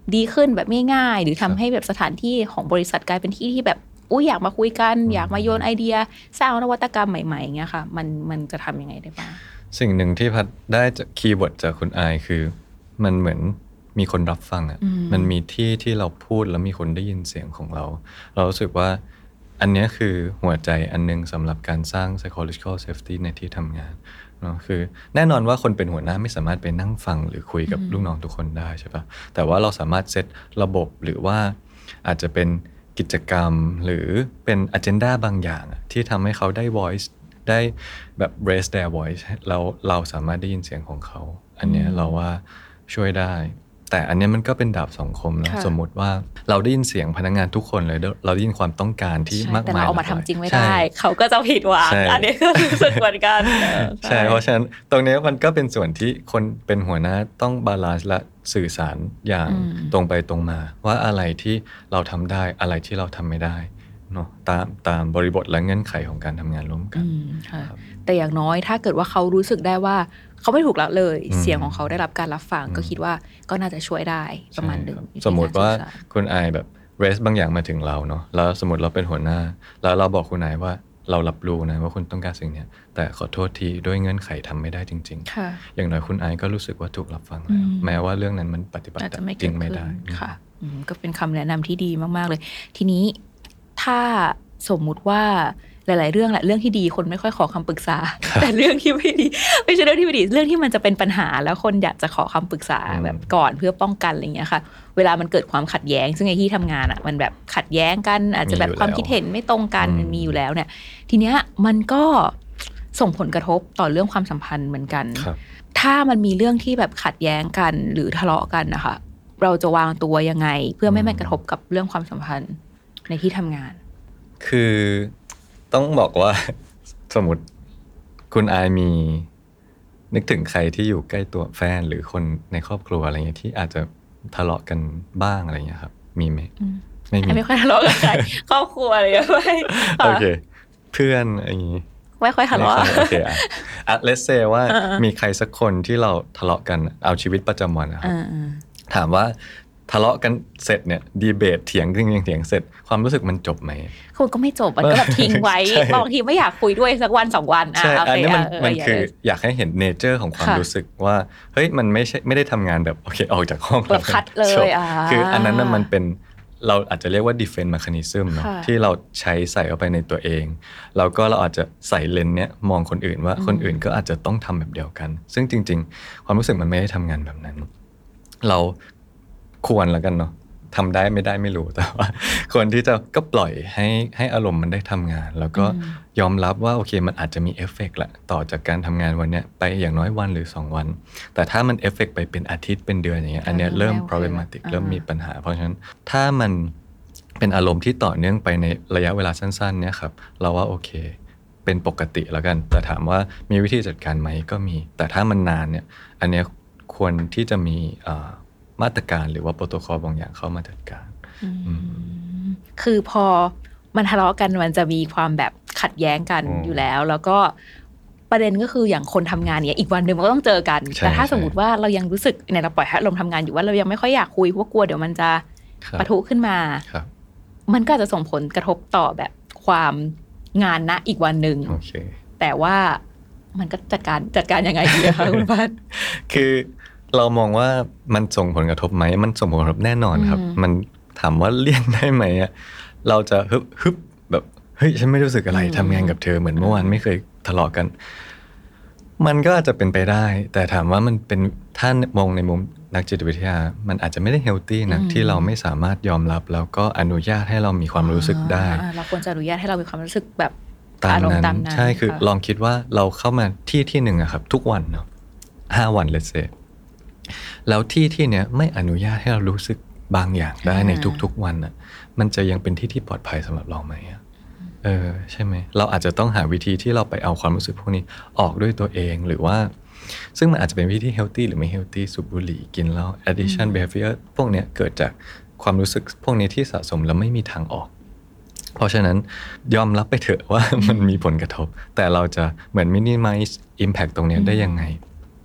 ดีขึ้นแบบง่ายๆหรือทำให้แบบสถานที่ของบริษัทกลายเป็นที่ที่แบบอุ้ยอยากมาคุยกันอยากมาโยนไอเดียสร้างนวัตกรรมใหม่ๆอย่างเงี้ยค่ะมันมันจะทำยังไงได้บ้างสิ่งหนึ่งที่พัดได้จากคีย์เวิร์ดจากคุณอายคือมันเหมือนมีคนรับฟังอ่ะมันมีที่ที่เราพูดแล้วมีคนได้ยินเสียงของเราเรารู้สึกว่าอันนี้คือหัวใจอันนึงสำหรับการสร้าง psychological safety ในที่ทำงานเนาะคือแน่นอนว่าคนเป็นหัวหน้าไม่สามารถไปนั่งฟังหรือคุยกับลูกน้องทุกคนได้ใช่ปะแต่ว่าเราสามารถเซตระบบหรือว่าอาจจะเป็นกิจกรรมหรือเป็น agenda บางอย่างที่ทำให้เขาได้ voice ได้แบบ raise their voice เราเราสามารถได้ยินเสียงของเขาอันนี้เราว่าช่วยได้แต่อันนี้มันก็เป็นดาบสองคมนะสมมติว่าเราได้ยินเสียงพนักงานทุกคนเลยเราได้ยินความต้องการที่มากมายแต่เราเอามาทำจริงไม่ได้เขาก็จะผิดหวังอันนี้ก็รู้สึกเหมือนกันใช่เพราะฉะนั้นตรงนี้มันก็เป็นส่วนที่คนเป็นหัวหน้าต้องบาลานซ์และสื่อสารอย่างตรงไปตรงมาว่าอะไรที่เราทำได้อะไรที่เราทำไม่ได้เนาะตามตามบริบทและเงื่อนไขของการทำงานร่วมกันแต่อย่างน้อยถ้าเกิดว่าเขารู้สึกได้ว่าเขาไม่ถูกละเลยเสียงของเขาได้รับการรับฟังก็คิดว่าก็น่าจะช่วยได้ประมาณนึงสมมติว่าคุณอายแบบเรสบางอย่างมาถึงเราเนาะแล้วสมมติเราเป็นหัวหน้าแล้วเราบอกคุณนายว่าเรารับรู้นะว่าคุณต้องการสิ่งนี้แต่ขอโทษทีด้วยเงื่อนไขทำไม่ได้จริงๆอย่างน้อยคุณอายก็รู้สึกว่าถูกรับฟังแล้วแม้ว่าเรื่องนั้นมันปฏิบัติจริงไม่ได้ค่ะก็เป็นคำแนะนำที่ดีมากๆเลยทีนี้ถ้าสมมุติว่าหลายๆเรื่องแหละเรื่องที่ดีคนไม่ค่อยขอคำปรึกษาแต่เรื่องที่ไม่ดีไม่ใช่เรื่องที่ไม่ดีเรื่องที่มันจะเป็นปัญหาแล้วคนอยากจะขอคำปรึกษาแบบก่อนเพื่อป้องกันอะไรอย่างเงี้ยค่ะเวลามันเกิดความขัดแย้งซึ่งในที่ทำงานอ่ะมันแบบขัดแย้งกันอาจจะแบบความคิดเห็นไม่ตรงกันมันมีอยู่แล้วเนี่ยทีเนี้ยมันก็ส่งผลกระทบต่อเรื่องความสัมพันธ์เหมือนกันถ้ามันมีเรื่องที่แบบขัดแย้งกันหรือทะเลาะกันนะคะเราจะวางตัวยังไงเพื่อไม่ให้กระทบกับเรื่องความสัมพันธ์ในที่ทำงานคือต้องบอกว่าสมมติคุณอายมีนึกถึงใครที่อยู่ใกล้ตัวแฟนหรือคนในครอบครัวอะไรเงี้ยที่อาจจะทะเลาะกันบ้างอะไรเงี้ยครับมีไหมไม่มีไม่ค่อยทะเลาะกับใครครอบครัวอะไรอย่างเงี้ยไม่โอเคเพื่อนอะไรอย่างงี้ไม่ค่อยทะเลาะโอเคอ่ะอ่ะเลสเซว่ามีใครสักคนที่เราทะเลาะกันเอาชีวิตประจำวันนะครับถามว่าทะเลาะกันเสร็จเนี่ยดีเบตเถียงเถียงเถียงเสร็จความรู้สึกมันจบไหมคุณก็ไม่จบมันก็แบบทิ้งไว้บางทีไม่อยากคุยด้วยสักวันสองวันอ่ะอันนี้มันมันคืออยากให้เห็นเนเจอร์ของความรู้สึกว่าเฮ้ยมันไม่ใช่ไม่ได้ทำงานแบบโอเคออกจากห้องแบบคัดเลยคืออันนั้นมันเป็นเราอาจจะเรียกว่า defense mechanism เนาะที่เราใช้ใส่เข้าไปในตัวเองแล้วก็เราอาจจะใส่เลนส์เนี้ยมองคนอื่นว่าคนอื่นก็อาจจะต้องทำแบบเดียวกันซึ่งจริงๆความรู้สึกมันไม่ได้ทำงานแบบนั้นเราควรแล้วกันเนาะทำได้ไม่ได้ไม่รู้แต่ว่าควรที่จะก็ปล่อยให้ให้อารมณ์มันได้ทำงานแล้วก็ยอมรับว่าโอเคมันอาจจะมีเอฟเฟกต์แหละต่อจากการทำงานวันนี้ไปอย่างน้อยวันหรือสองวันแต่ถ้ามันเอฟเฟกต์ไปเป็นอาทิตย์เป็นเดือนอย่างเงี้ยอันเนี้ยเริ่ม problematic เริ่มมีปัญหาเพราะฉะนั้นถ้ามันเป็นอารมณ์ที่ต่อเนื่องไปในระยะเวลาสั้นๆเนี่ยครับเราว่าโอเคเป็นปกติแล้วกันแต่ถามว่ามีวิธีจัดการไหมก็มีแต่ถ้ามันนานเนี่ยอันเนี้ยควรที่จะมีมาตรการหรือว่าโปรโตคอลบางอย่างเข้ามาจัดการคือพอมันทะเลาะกันมันจะมีความแบบขัดแย้งกันอยู่แล้วแล้วก็ประเด็นก็คืออย่างคนทำงานเนี่ยอีกวันหนึ่งมันก็ต้องเจอกันแต่ถ้าสมมติว่าเรายังรู้สึกเนี่ยเราปล่อยให้ลมทำงานอยู่ว่าเรายังไม่ค่อยอยากคุยเพราะกลัวเดี๋ยวมันจะปะทุขึ้นมามันก็จะส่งผลกระทบต่อแบบความงานณอีกวันหนึ่งแต่ว่ามันก็จัดการจัดการยังไงดีคะคุณพัฒน์คือเรามองว่ามันส่งผลกระทบไหมมันส่งผลกระทบแน่นอนครับมันถามว่าเลี่ยงได้ไหมอ่ะเราจะฮึบฮึบแบบเฮ้ยฉันไม่รู้สึกอะไรทำงานกับเธอเหมือนเมื่อวานไม่เคยทะเลาะกันมันก็อาจจะเป็นไปได้แต่ถามว่ามันเป็นถ้ามองในมุมนักจิตวิทยามันอาจจะไม่ได้เฮลตี้นะที่เราไม่สามารถยอมรับแล้วก็อนุญาตให้เรามีความรู้สึกได้เราควรจะอนุญาตให้เรามีความรู้สึกแบบตามนั้นใช่คือลองคิดว่าเราเข้ามาที่ที่หนึ่งอะครับทุกวันเนาะห้าวันเลทเซแล้วที่ที่เนี้ยไม่อนุญาตให้เรารู้สึกบางอย่างได้ในทุกๆวันอ่ะมันจะยังเป็นที่ที่ปลอดภัยสำหรับเราไหมอ่ะเออใช่ไหมเราอาจจะต้องหาวิธีที่เราไปเอาความรู้สึกพวกนี้ออกด้วยตัวเองหรือว่าซึ่งมันอาจจะเป็นวิธีเฮลตี้หรือไม่เฮลตี้สูบบุหรี่กินเหล้า addiction behavior พวกเนี้ยเกิดจากความรู้สึกพวกนี้ที่สะสมแล้วไม่มีทางออกเพราะฉะนั้นยอมรับไปเถอะว่ามันมีผลกระทบแต่เราจะเหมือน minimize impact ตรงนี้ได้ยังไง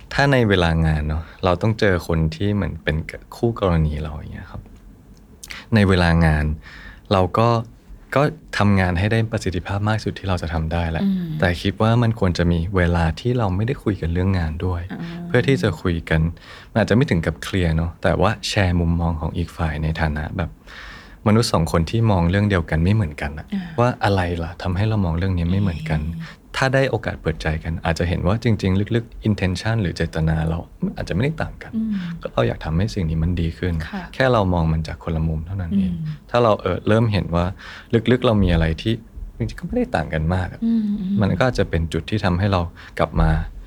ถ้าในเวลางานเนาะเราต้องเจอคนที่เหมือนเป็นคู่กรณีเราอย่างเงี้ยครับในเวลางานเราก็ก็ทำงานให้ได้ประสิทธิภาพมากสุดที่เราจะทำได้แหละแต่คิดว่ามันควรจะมีเวลาที่เราไม่ได้คุยกันเรื่องงานด้วยเพื่อที่จะคุยกันมันอาจจะไม่ถึงกับเคลียร์เนาะแต่ว่าแชร์มุมมองของอีกฝ่ายในฐานะแบบมนุษย์สองคนที่มองเรื่องเดียวกันไม่เหมือนกันอะว่าอะไรล่ะทำให้เรามองเรื่องนี้ไม่เหมือนกันถ้าได้โอกาสเปิดใจกันอาจจะเห็นว่าจริงๆลึกๆ intention หรือเจตนาเราอาจจะไม่ได้ต่างกันก็เราอยากทำให้สิ่งนี้มันดีขึ้นแค่เรามองมันจากคนละมุมเท่านั้นเองถ้าเราเออเริ่มเห็นว่าลึกๆเรามีอะไรที่จริงๆก็ไม่ได้ต่างกันมากมันก็อาจจะเป็นจุดที่ทำให้เรากลับมา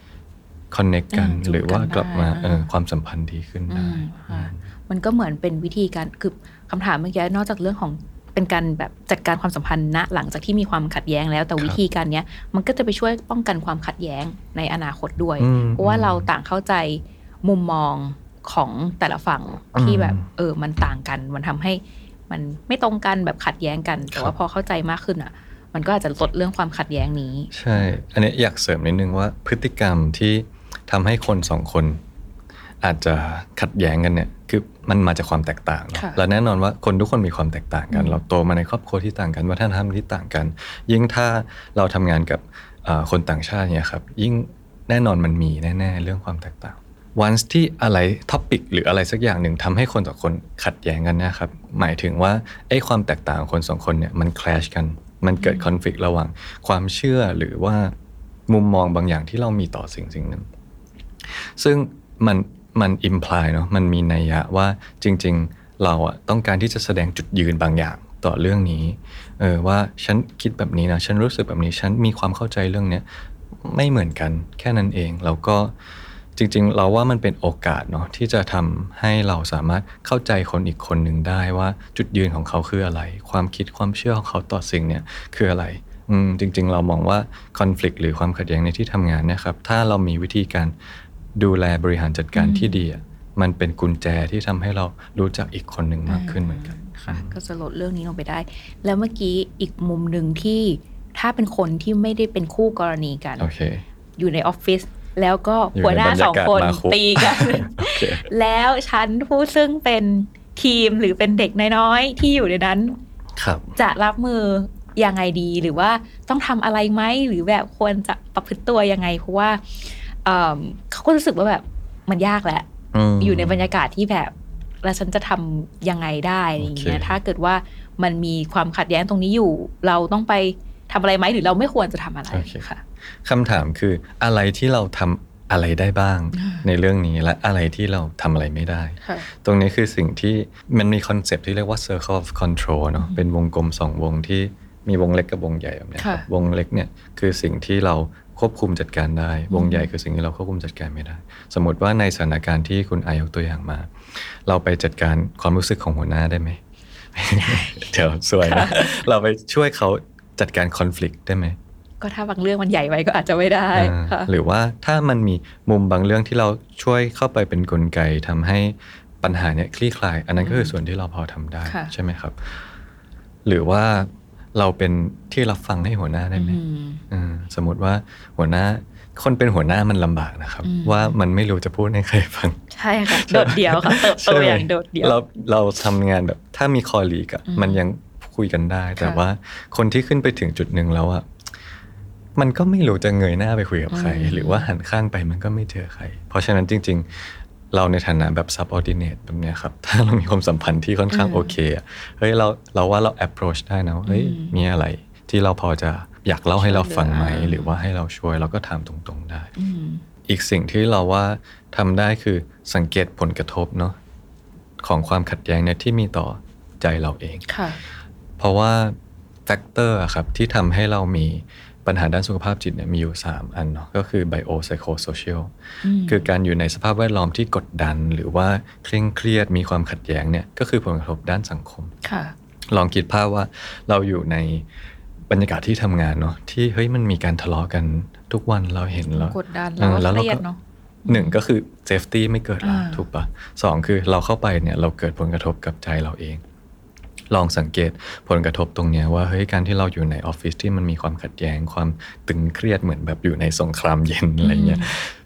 connect กันหรือว่ากลับมาเออความสัมพันธ์ดีขึ้นได้มันก็เหมือนเป็นวิธีการคือคำถามเมื่อกี้นอกจากเรื่องของเป็นการแบบจัดการความสัมพันธ์ณหลังจากที่มีความขัดแย้งแล้วแต่วิธีการเนี้ยมันก็จะไปช่วยป้องกันความขัดแย้งในอนาคตด้วยเพราะว่าเราต่างเข้าใจมุมมองของแต่ละฝั่งที่แบบเออมันต่างกันมันทำให้มันไม่ตรงกันแบบขัดแย้งกันแต่ว่าพอเข้าใจมากขึ้นอ่ะมันก็อาจจะลดเรื่องความขัดแย้งนี้ใช่อันนี้อยากเสริมนิดนึงว่าพฤติกรรมที่ทำให้คนสองคนอาจจะขัดแย้งกันเนี่ยคือมันมาจากความแตกต่างและแน่นอนว่าคนทุกคนมีความแตกต่างกันเราโตมาในครอบครัวที่ต่างกันวัฒนธรรมที่ต่างกันยิ่งถ้าเราทำงานกับคนต่างชาติเนี่ยครับยิ่งแน่นอนมันมีแน่ๆเรื่องความแตกต่างวันที่อะไรท็อปิกหรืออะไรสักอย่างหนึ่งทำให้คนสองคนขัดแย้งกันนะครับหมายถึงว่าไอ้ความแตกต่างของคนสองคนเนี่ยมันแคลชกันมันเกิดคอนฟลิกต์ระหว่างความเชื่อหรือว่ามุมมองบางอย่างที่เรามีต่อสิ่งสิ่งหนึ่งซึ่งมันมันอิมพลายเนาะมันมีนัยยะว่าจริงๆเราอะต้องการที่จะแสดงจุดยืนบางอย่างต่อเรื่องนี้เออว่าฉันคิดแบบนี้นะฉันรู้สึกแบบนี้ฉันมีความเข้าใจเรื่องเนี้ยไม่เหมือนกันแค่นั้นเองแล้วก็จริงๆเราว่ามันเป็นโอกาสเนาะที่จะทำให้เราสามารถเข้าใจคนอีกคนหนึ่งได้ว่าจุดยืนของเขาคืออะไรความคิดความเชื่อของเขาต่อสิ่งเนี้ยคืออะไรอืมจริงๆเรามองว่าคอนฟลิกต์หรือความขัดแย้งในที่ทำงานเนี่ยครับถ้าเรามีวิธีการดูแลบริหารจัดการที่ดีอ่ะมันเป็นกุญแจที่ทำให้เรารู้จักอีกคนหนึ่งมากขึ้นเหมือนกันค่ะก็จะลดเรื่องนี้ลงไปได้แล้วเมื่อกี้อีกมุมหนึ่งที่ถ้าเป็นคนที่ไม่ได้เป็นคู่กรณีกัน okay. อยู่ในออฟฟิศแล้วก็หัวหน้าสองคนตีกัน okay. แล้วฉันผู้ซึ่งเป็นทีมหรือเป็นเด็กน้อยๆที่อยู่ในนั้นจะรับมือยังไงดีหรือว่าต้องทำอะไรไหมหรือแบบควรจะประพฤติตัวยังไงเพราะว่าเขาก็รู้สึกว่าแบบมันยากแหละ อ, อยู่ในบรรยากาศที่แบบแล้วฉันจะทำยังไงได้อย่างเงี้ยถ้าเกิดว่ามันมีความขัดแย้งตรงนี้อยู่เราต้องไปทำอะไรไหมหรือเราไม่ควรจะทำอะไร okay. ค่ะคำถามคืออะไรที่เราทำอะไรได้บ้างในเรื่องนี้และอะไรที่เราทำอะไรไม่ได้ตรงนี้คือสิ่งที่มันมีคอนเซปต์ที่เรียกว่า circle of control เนาะเป็นวงกลมสองวงที่มีวงเล็กกับวงใหญ่แบบนี้วงเล็กเนี่ยคือสิ่งที่เราควบคุมจัดการได้วงใหญ่คือสิ่งที่เราควบคุมจัดการไม่ได้สมมติว่าในสถานการณ์ที่คุณอายกตัวอย่างมาเราไปจัดการความรู้สึกของหัวหน้าได้ไหม เดี๋ยวสวยนะ เราไปช่วยเขาจัดการคอนฟลิกต์ได้ไหมก็ถ้าบางเรื่องมันใหญ่ไว้ก็อาจจะไม่ได้หรือว่าถ้ามันมีมุมบางเรื่องที่เราช่วยเข้าไปเป็นกลไกทำให้ปัญหาเนี้ยคลี่คลายอันนั้นก็คือส่วนที่เราพอทำได้ใช่ไหมครับหรือว่าเราเป็นที่รับฟังให้หัวหน้าได้ไหมสมมติว่าหัวหน้าคนเป็นหัวหน้ามันลำบากนะครับว่ามันไม่รู้จะพูดให้ใครฟังใช่ค่ะโดดเดี่ยวค่ะเติบโตอย่างโดดเดี่ยวเราเราทำงานแบบถ้ามีคอลีกอะมันยังคุยกันได้แต่ว่าคนที่ขึ้นไปถึงจุดหนึ่งแล้วอะมันก็ไม่รู้จะเงยหน้าไปคุยกับใครหรือว่าหันข้างไปมันก็ไม่เจอใครเพราะฉะนั้นจริงๆเราในฐานะแบบ subordinate แบบนี้ครับถ้าเรามีความสัมพันธ์ที่ค่อนข้างโอเคอะเฮ้ยเราเราว่าเรา approach ได้นะเฮ้ยมีอะไรที่เราพอจะอยากเล่าให้เราฟังไหมหรือว่าให้เราช่วยเราก็ถามตรงๆได้อีกสิ่งที่เราว่าทำได้คือสังเกตผลกระทบเนาะของความขัดแย้งเนี่ยที่มีต่อใจเราเองเพราะว่าแฟกเตอร์ครับที่ทำให้เรามีปัญหาด้านสุขภาพจิตเนี่ยมีอยู่สามอันเนาะก็คือ bio psycho social คือการอยู่ในสภาพแวดล้อมที่กดดันหรือว่าเคร่งเครียดมีความขัดแย้งเนี่ยก็คือผลกระทบด้านสังคมลองคิดภาพว่าเราอยู่ในบรรยากาศที่ทำงานเนาะที่เฮ้ยมันมีการทะเลาะกันทุกวันเราเห็นแล้วกดดันแล้วเครียดเนาะหนึ่งก็คือ safety ไม่เกิดละถูกปะสองคือเราเข้าไปเนี่ยเราเกิดผลกระทบกับใจเราเองลองสังเกตผลกระทบตรงนี้ว่าเฮ้ยการที่เราอยู่ในออฟฟิศที่มันมีความขัดแย้งความตึงเครียดเหมือนแบบอยู่ในสงครามเย็นอะไรเงี้ย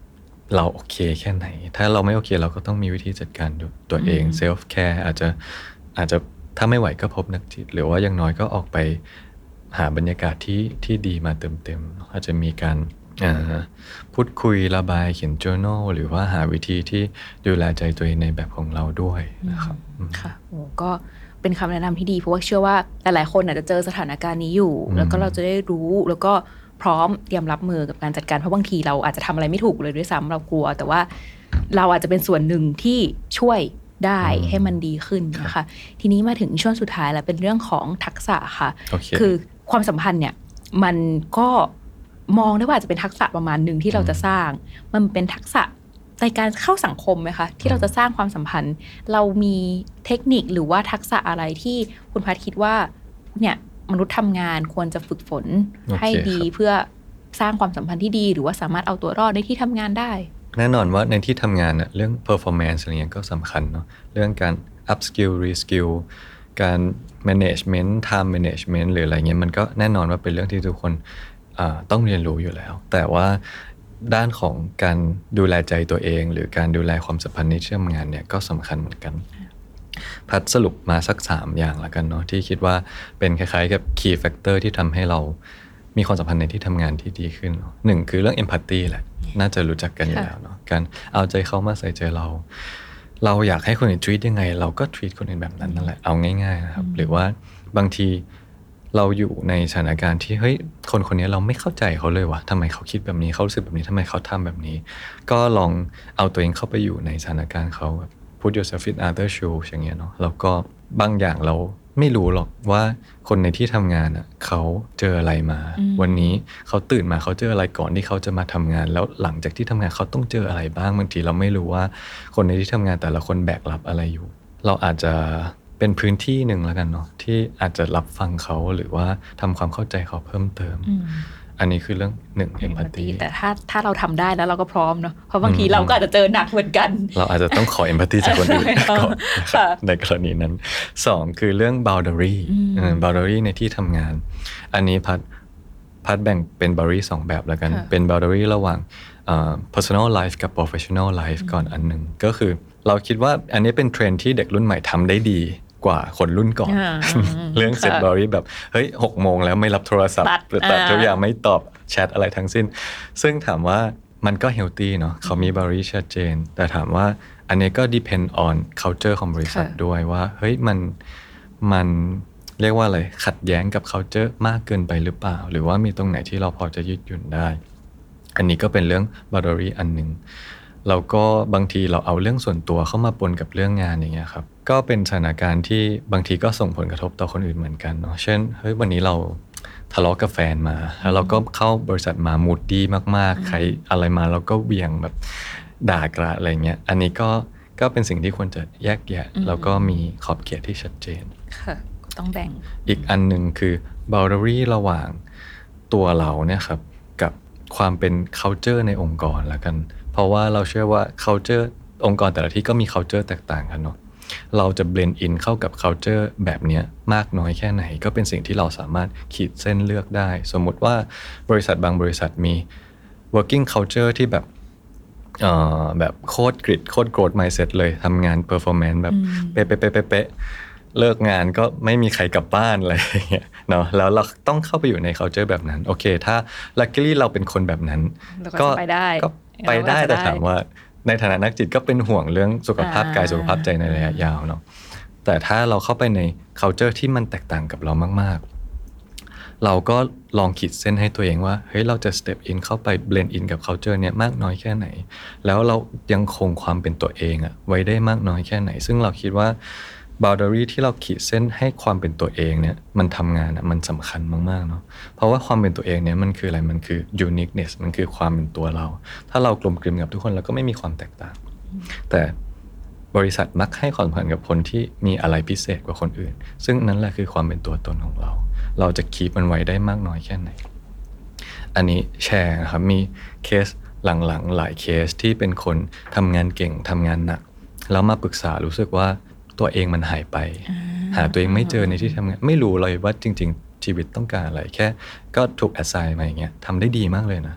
เราโอเคแค่ไหนถ้าเราไม่โอเคเราก็ต้องมีวิธีจัดการตัวเองเซลฟ์แคร์อาจจะอาจจะถ้าไม่ไหวก็พบนักจิตหรือว่าอย่างน้อยก็ออกไปหาบรรยากาศที่ที่ดีมาเติมๆอาจจะมีการพูดคุยระบายเขียน journal หรือว่าหาวิธีที่ดูแลใจตัวเองในแบบของเราด้วยนะครับค่ะโอ้ก็เป็นคำแนะนำที่ดีเพราะว่าเชื่อว่าหลายๆคนอาจจะเจอสถานการณ์นี้อยู่แล้วก็เราจะได้รู้แล้วก็พร้อมเตรียมรับมือกับการจัดการเพราะบางทีเราอาจจะทำอะไรไม่ถูกเลยด้วยซ้ำเรากลัวแต่ว่าเราอาจจะเป็นส่วนหนึ่งที่ช่วยได้ให้มันดีขึ้นนะคะทีนี้มาถึงช่วงสุดท้ายแล้วเป็นเรื่องของทักษะค่ะ okay. คือความสัมพันธ์เนี่ยมันก็มองได้ว่าจะเป็นทักษะประมาณหนึ่งที่เราจะสร้างมันเป็นทักษะในการเข้าสังคมไหมคะที่เราจะสร้างความสัมพันธ์เรามีเทคนิคหรือว่าทักษะอะไรที่คุณพัฒน์คิดว่าเนี่ยมนุษย์ทำงานควรจะฝึกฝน okay. ให้ดีเพื่อสร้างความสัมพันธ์ที่ดีหรือว่าสามารถเอาตัวรอดในที่ทำงานได้แน่นอนว่าในที่ทำงานเรื่อง performance อะไรเงี้ยก็สำคัญเนาะเรื่องการ up skill re skill การ management time management หรืออะไรเงี้ยมันก็แน่นอนว่าเป็นเรื่องที่ทุกคนต้องเรียนรู้อยู่แล้วแต่ว่าด้านของการดูแลใจตัวเองหรือการดูแลความสัมพันธ์ในที่ทำงานเนี่ยก็สำคัญเหมือนกันพัดสรุปมาสักสามอย่างละกันเนาะที่คิดว่าเป็นคล้ายๆกับ key factor ที่ทำให้เรามีความสัมพันธ์ในที่ทำงานที่ดีขึ้นหนึ่งคือเรื่อง empathy แหละน่าจะรู้จักกันอยู่แล้วเนาะการเอาใจเขามาใส่ใจเราเราอยากให้คนอื่น treat ยังไงเราก็ treat คนอื่นแบบนั้นนั่นแหละเอาง่ายๆนะครับหรือว่าบางทีเราอยู่ในสถานการณ์ที่เฮ้ยคนคนนี้เราไม่เข้าใจเขาเลยว่ะทำไมเขาคิดแบบนี้เขารู้สึกแบบนี้ทำไมเขาทำแบบนี้ก็ลองเอาตัวเองเข้าไปอยู่ในสถานการณ์เขา put yourself in other shoes อย่างเงี้ยเนาะแล้วก็บางอย่างเราไม่รู้หรอกว่าคนในที่ทำงานอ่ะเขาเจออะไรมาวันนี้เขาตื่นมาเขาเจออะไรก่อนที่เขาจะมาทำงานแล้วหลังจากที่ทำงานเขาต้องเจออะไรบ้างบางทีเราไม่รู้ว่าคนในที่ทำงานแต่ละคนแบกรับอะไรอยู่เราอาจจะเป็นพื้นที่หนึ่งแล้วกันเนาะที่อาจจะรับฟังเขาหรือว่าทำความเข้าใจเขาเพิ่มเติมอันนี้คือเรื่องหนึ่ง empathy แต่ถ้าถ้าเราทำได้แล้วเราก็พร้อมเนาะเพราะบางทีเราก็อาจจะเจอหนักเหมือนกันเราอาจจะต้องขอ empathy จากคนอื่นก่อนในกรณีนั้นสองคือเรื่อง boundary boundary ในที่ทำงานอันนี้พัดพัดแบ่งเป็น boundary สองแบบแล้วกันเป็น boundary ระหว่าง personal life กับ professional life ก่อนอันหนึ่งก็คือเราคิดว่าอันนี้เป็นเทรนด์ที่เด็กรุ่นใหม่ทำได้ดีกว่าคนรุ่นก่อน เรื่อง set boundary แบบเฮ้ยหกโมงแล้วไม่รับโทรศัพท์หรือตัดทุกอย่างไม่ตอบแชทอะไรทั้งสิ้นซึ่งถามว่ามันก็ healthy เนาะเขามี boundary ชัดเจนแต่ถามว่าอันนี้ก็ depend on culture ของบริษัทด้วยว่าเฮ้ยมันมันเรียกว่าอะไรขัดแย้งกับ culture มากเกินไปหรือเปล่าหรือว่ามีตรงไหนที่เราพอจะยืดหยุ่นได้อันนี้ก็เป็นเรื่อง boundary อันนึงแล้วก็บางทีเราเอาเรื่องส่วนตัวเข้ามาปนกับเรื่องงานอย่างเงี้ยครับก็เป็นสถานการณ์ที่บางทีก็ส่งผลกระทบต่อคนอื่นเหมือนกันเนาะเช่นเฮ้ยวันนี้เราทะเลาะกับแฟนมาแล้วเราก็เข้าบริษัทมามูดดี้มากๆใครอะไรมาเราก็เบี่ยงแบบด่ากราดอะไรเงี้ยอันนี้ก็ก็เป็นสิ่งที่ควรจะแยกแยะแล้วก็มีขอบเขตที่ชัดเจนค่ะก็ต้องแบ่งอีกอันนึงคือ boundary ระหว่างตัวเราเนี่ยครับกับความเป็น culture ในองค์กรละกันเพราะว่าเราเชื่อว่า culture องค์กรแต่ละที่ก็มี culture แตกต่างกันเนาะเราจะ blend in เข้ากับ culture แบบนี้มากน้อยแค่ไหนก็เป็นสิ่งที่เราสามารถขีดเส้นเลือกได้สมมุติว่าบริษัทบางบริษัทมี working culture ที่แบบเอ่อแบบโคตรกริดโคตรโกรธ mindset เลยทำงาน performance แบบเป๊ะๆๆๆเลิกงานก็ไม่มีใครกลับบ้านอะไรอย่างเงี้ยเนาะแล้วเราต้องเข้าไปอยู่ใน culture แบบนั้นโอเคถ้า luckily เราเป็นคนแบบนั้นก็ไปได้ก็ไปได้แต่ถามว่าในฐานะนักจิตก็เป็นห่วงเรื่องสุขภาพกายสุขภาพใจในระยะยาวเนาะแต่ถ้าเราเข้าไปใน culture ที่มันแตกต่างกับเรามากๆเราก็ลองขีดเส้นให้ตัวเองว่าเฮ้ยเราจะ step in เข้าไป blend in กับ culture เนี่ยมากน้อยแค่ไหนแล้วเรายังคงความเป็นตัวเองอะไว้ได้มากน้อยแค่ไหนซึ่งเราคิดว่าboundary ที่เราขีดเส้นให้ความเป็นตัวเองเนี่ยมันทำงานอ่ะมันสำคัญมากๆเนาะเพราะว่าความเป็นตัวเองเนี่ยมันคืออะไรมันคือ uniqueness มันคือความเป็นตัวเราถ้าเรากลมกลืนกับทุกคนแล้วก็ไม่มีความแตกต่างแต่บริษัทมักให้ความสำคัญกับคนที่มีอะไรพิเศษกว่าคนอื่นซึ่งนั่นแหละคือความเป็นตัวตนของเราเราจะคีปมันไว้ได้มากน้อยแค่ไหนอันนี้แชร์นะครับมีเคสหลังๆหลายเคสที่เป็นคนทำงานเก่งทำงานหนักแล้วมาปรึกษารู้สึกว่าตัวเองมันหายไปหาตัวเองไม่เจอในที่ทำงานไม่รู้เลยว่าจริงๆชีวิตต้องการอะไรแค่ก็ถูกแอสไซน์มาอย่างเงี้ยทำได้ดีมากเลยนะแ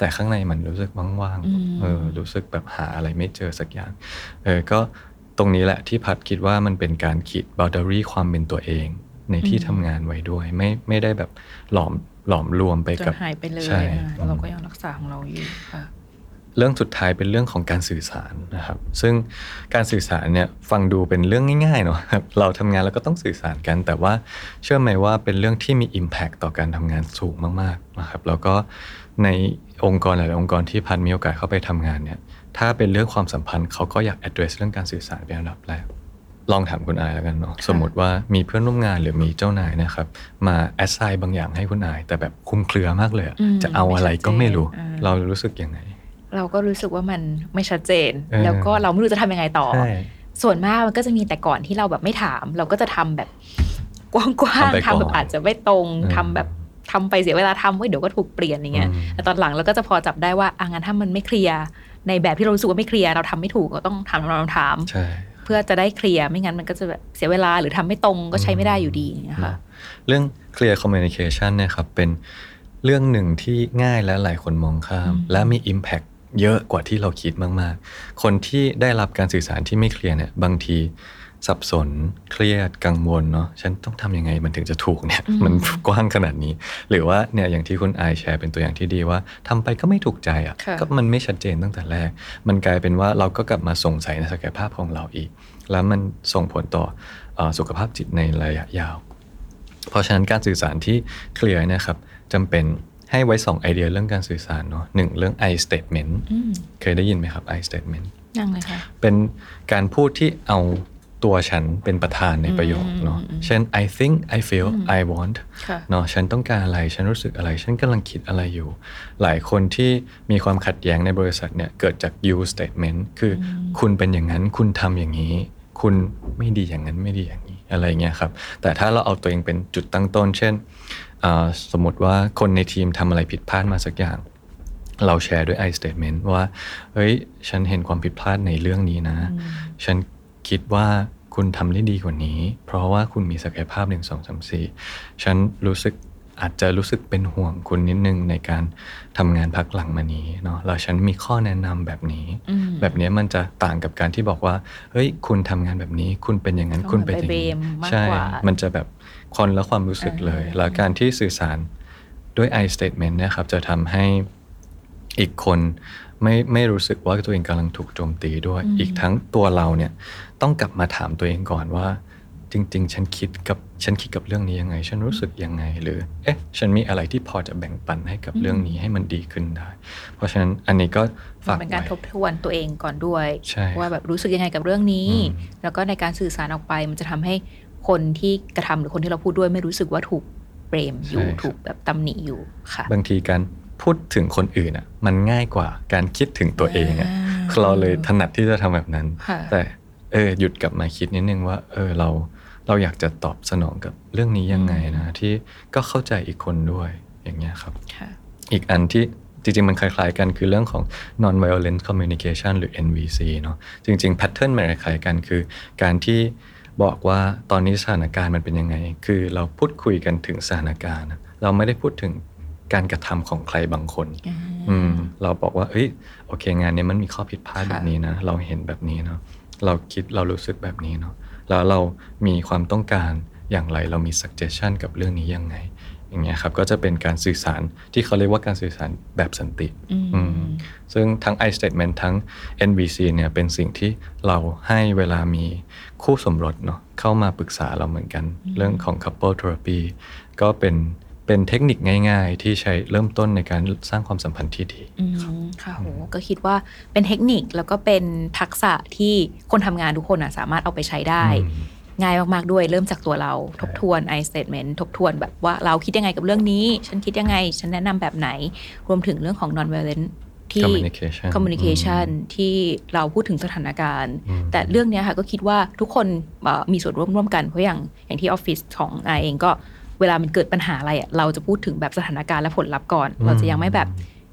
แต่ข้างในมันรู้สึกว่างๆเออรู้สึกแบบหาอะไรไม่เจอสักอย่างเออก็ตรงนี้แหละที่พัดคิดว่ามันเป็นการขีด boundary ความเป็นตัวเองในที่ทำงานไว้ด้วยไม่ไม่ได้แบบหลอมหลอมรวมไปกับหายไปเลยเราก็ยังรักษาของเราอยู่ค่ะเรื่องสุดท้ายเป็นเรื่องของการสื่อสารนะครับซึ่งการสื่อสารเนี่ยฟังดูเป็นเรื่องง่ายๆเนาะเราทำงานแล้วก็ต้องสื่อสารกันแต่ว่าเชื่อไหมว่าเป็นเรื่องที่มี impact ต่อการทำงานสูงมากๆนะครับแล้วก็ในองค์กรหลายๆองค์กรที่พันมีโอกาสเข้าไปทำงานเนี่ยถ้าเป็นเรื่องความสัมพันธ์เขาก็อยาก address เรื่องการสื่อสารเป็นอันดับแรกลองถามคุณอายแล้วกันเนาะสมมติว่ามีเพื่อนร่วมงานหรือมีเจ้านายนะครับมา assign บางอย่างให้คุณอายแต่แบบคลุมเครือมากเลยจะเอาอะไรก็ไม่รู้เรารู้สึกยังไงเราก็รู้สึกว่ามันไม่ชัดเจนแล้วก็เราไม่รู้จะทำยังไงต่อส่วนมากมันก็จะมีแต่ก่อนที่เราแบบไม่ถามเราก็จะทำแบบกว้างๆทำแบบอาจจะไม่ตรงทำแบบทำไปเสียเวลาทำไว้เดี๋ยวก็ถูกเปลี่ยนอย่างเงี้ยแต่ตอนหลังเราก็จะพอจับได้ว่าอ่ะงั้นถ้ามันไม่เคลียร์ในแบบที่เรารู้สึกว่าไม่เคลียร์เราทำไม่ถูกก็ต้องถามถามถามเพื่อจะได้เคลียร์ไม่งั้นมันก็จะแบบเสียเวลาหรือทำไม่ตรงก็ใช้ไม่ได้อยู่ดีนะคะเรื่อง clear communication เนี่ยครับเป็นเรื่องหนึ่งที่ง่ายและหลายคนมองข้ามและมี impactเยอะกว่าที่เราคิดมากๆคนที่ได้รับการสื่อสารที่ไม่เคลียร์เนี่ยบางทีสับสนเครียดกังวลเนาะฉันต้องทำยังไงมันถึงจะถูกเนี่ยมันกว้างขนาดนี้หรือว่าเนี่ยอย่างที่คุณอายแชร์เป็นตัวอย่างที่ดีว่าทำไปก็ไม่ถูกใจอ่ะก็มันไม่ชัดเจนตั้งแต่แรกมันกลายเป็นว่าเราก็กลับมาสงสัยในศักยภาพของเราอีกแล้วมันส่งผลต่อสุขภาพจิตในระยะยาวเพราะฉะนั้นการสื่อสารที่เคลียร์นะครับจำเป็นให้ไว้สองไอเดียเรื่องการสื่อสารเนาะหนึ่งเรื่อง I statement เคยได้ยินไหมครับ I statement ยังเลยค่ะเป็นการพูดที่เอาตัวฉันเป็นประธานในประโยคเนาะเช่น I think I feel I want เนาะฉันต้องการอะไรฉันรู้สึกอะไรฉันกำลังคิดอะไรอยู่หลายคนที่มีความขัดแย้งในบริษัทเนี่ยเกิดจาก you statement คือคุณเป็นอย่างนั้นคุณทำอย่างนี้คุณไม่ดีอย่างนั้นไม่ดีอย่างนี้อะไรเงี้ยครับแต่ถ้าเราเอาตัวเองเป็นจุดตั้งต้นเช่นสมมติว่าคนในทีมทำอะไรผิดพลาดมาสักอย่างเราแชร์ด้วย I statement ว่าเฮ้ยฉันเห็นความผิดพลาดในเรื่องนี้นะฉันคิดว่าคุณทำได้ดีกว่านี้เพราะว่าคุณมีศักยภาพหนึ่ง สอง สาม สี่ฉันรู้สึกอาจจะรู้สึกเป็นห่วงคุณนิดนึงในการทำงานพักหลังมานี้เนาะแล้วฉันมีข้อแนะนำแบบนี้แบบนี้มันจะต่างกับการที่บอกว่าเฮ้ยคุณทำงานแบบนี้คุณเป็นอย่างนั้นคุณเป็นอย่างนี้ใช่มันจะแบบคนละความรู้สึกเลยแล้วการที่สื่อสารด้วย I statement เนี่ยครับจะทำให้อีกคนไม่ไม่รู้สึกว่าตัวเองกำลังถูกโจมตีด้วยอีกทั้งตัวเราเนี่ยต้องกลับมาถามตัวเองก่อนว่าจริงๆฉันคิดกับฉันคิดกับเรื่องนี้ยังไงฉันรู้สึกยังไงหรือเอ๊ะฉันมีอะไรที่พอจะแบ่งปันให้กับเรื่องนี้ให้มันดีขึ้นได้เพราะฉะนั้นอันนี้ก็ฝากไว้เป็นการทบทวนตัวเองก่อนด้วยว่าแบบรู้สึกยังไงกับเรื่องนี้แล้วก็ในการสื่อสารออกไปมันจะทำให้คนที่กระทำหรือคนที่เราพูดด้วยไม่รู้สึกว่าถูกเบรมอยู่ถูกแบบตำหนิอยู่ค่ะบางทีการพูดถึงคนอื่นอ่ะมันง่ายกว่าการคิดถึงตัวเองอ่ะเราเลยถนัดที่จะทำแบบนั้นแต่เออหยุดกลับมาคิดนิดนึงว่าเออเราเราอยากจะตอบสนองกับเรื่องนี้ยังไงนะที่ก็เข้าใจอีกคนด้วยอย่างเงี้ยครับอีกอันที่จริงๆมันคล้ายๆกันคือเรื่องของ non violent communication หรือ เอ็น วี ซี เนาะจริงๆ pattern มันคล้ายๆกันคือการที่บอกว่าตอนนี้สถานการณ์มันเป็นยังไงคือเราพูดคุยกันถึงสถานการณ์เราไม่ได้พูดถึงการกระทำของใครบางคนอืมเราบอกว่าเอ้ยโอเคงานนี้มันมีข้อผิดพลาดแบบนี้นะเราเห็นแบบนี้เนาะเราคิดเรารู้สึกแบบนี้เนาะแล้วเรามีความต้องการอย่างไรเรามี suggestion กับเรื่องนี้ยังไงอย่างเงี้ยครับก็จะเป็นการสื่อสารที่เขาเรียกว่าการสื่อสารแบบสันติซึ่งทั้ง I statement ทั้ง เอ็น วี ซี เนี่ยเป็นสิ่งที่เราให้เวลามีคู่สมรสเนาะเข้ามาปรึกษาเราเหมือนกันเรื่องของ couple therapy ก็เป็นเป็นเทคนิคง่ายๆที่ใช้เริ่มต้นในการสร้างความสัมพันธ์ที่ดีค่ะโหก็คิดว่าเป็นเทคนิคแล้วก็เป็นทักษะที่คนทำงานทุกคนสามารถเอาไปใช้ได้ง่ายมากๆด้วยเริ่มจากตัวเราทบทวน I statement ทบทวนแบบว่าเราคิดยังไงกับเรื่องนี้ฉันคิดยังไงฉันแนะนำแบบไหนรวมถึงเรื่องของ non violent ที่ communication, communication ที่เราพูดถึงสถานการณ์แต่เรื่องนี้ค่ะก็คิดว่าทุกคนมีส่วนร่วมร่วมกันเพราะอย่างอย่างที่ออฟฟิศของอาเองก็เวลามันเกิดปัญหาอะไรอ่ะเราจะพูดถึงแบบสถานการณ์และผลลัพธ์ก่อนเราจะยังไม่แบบ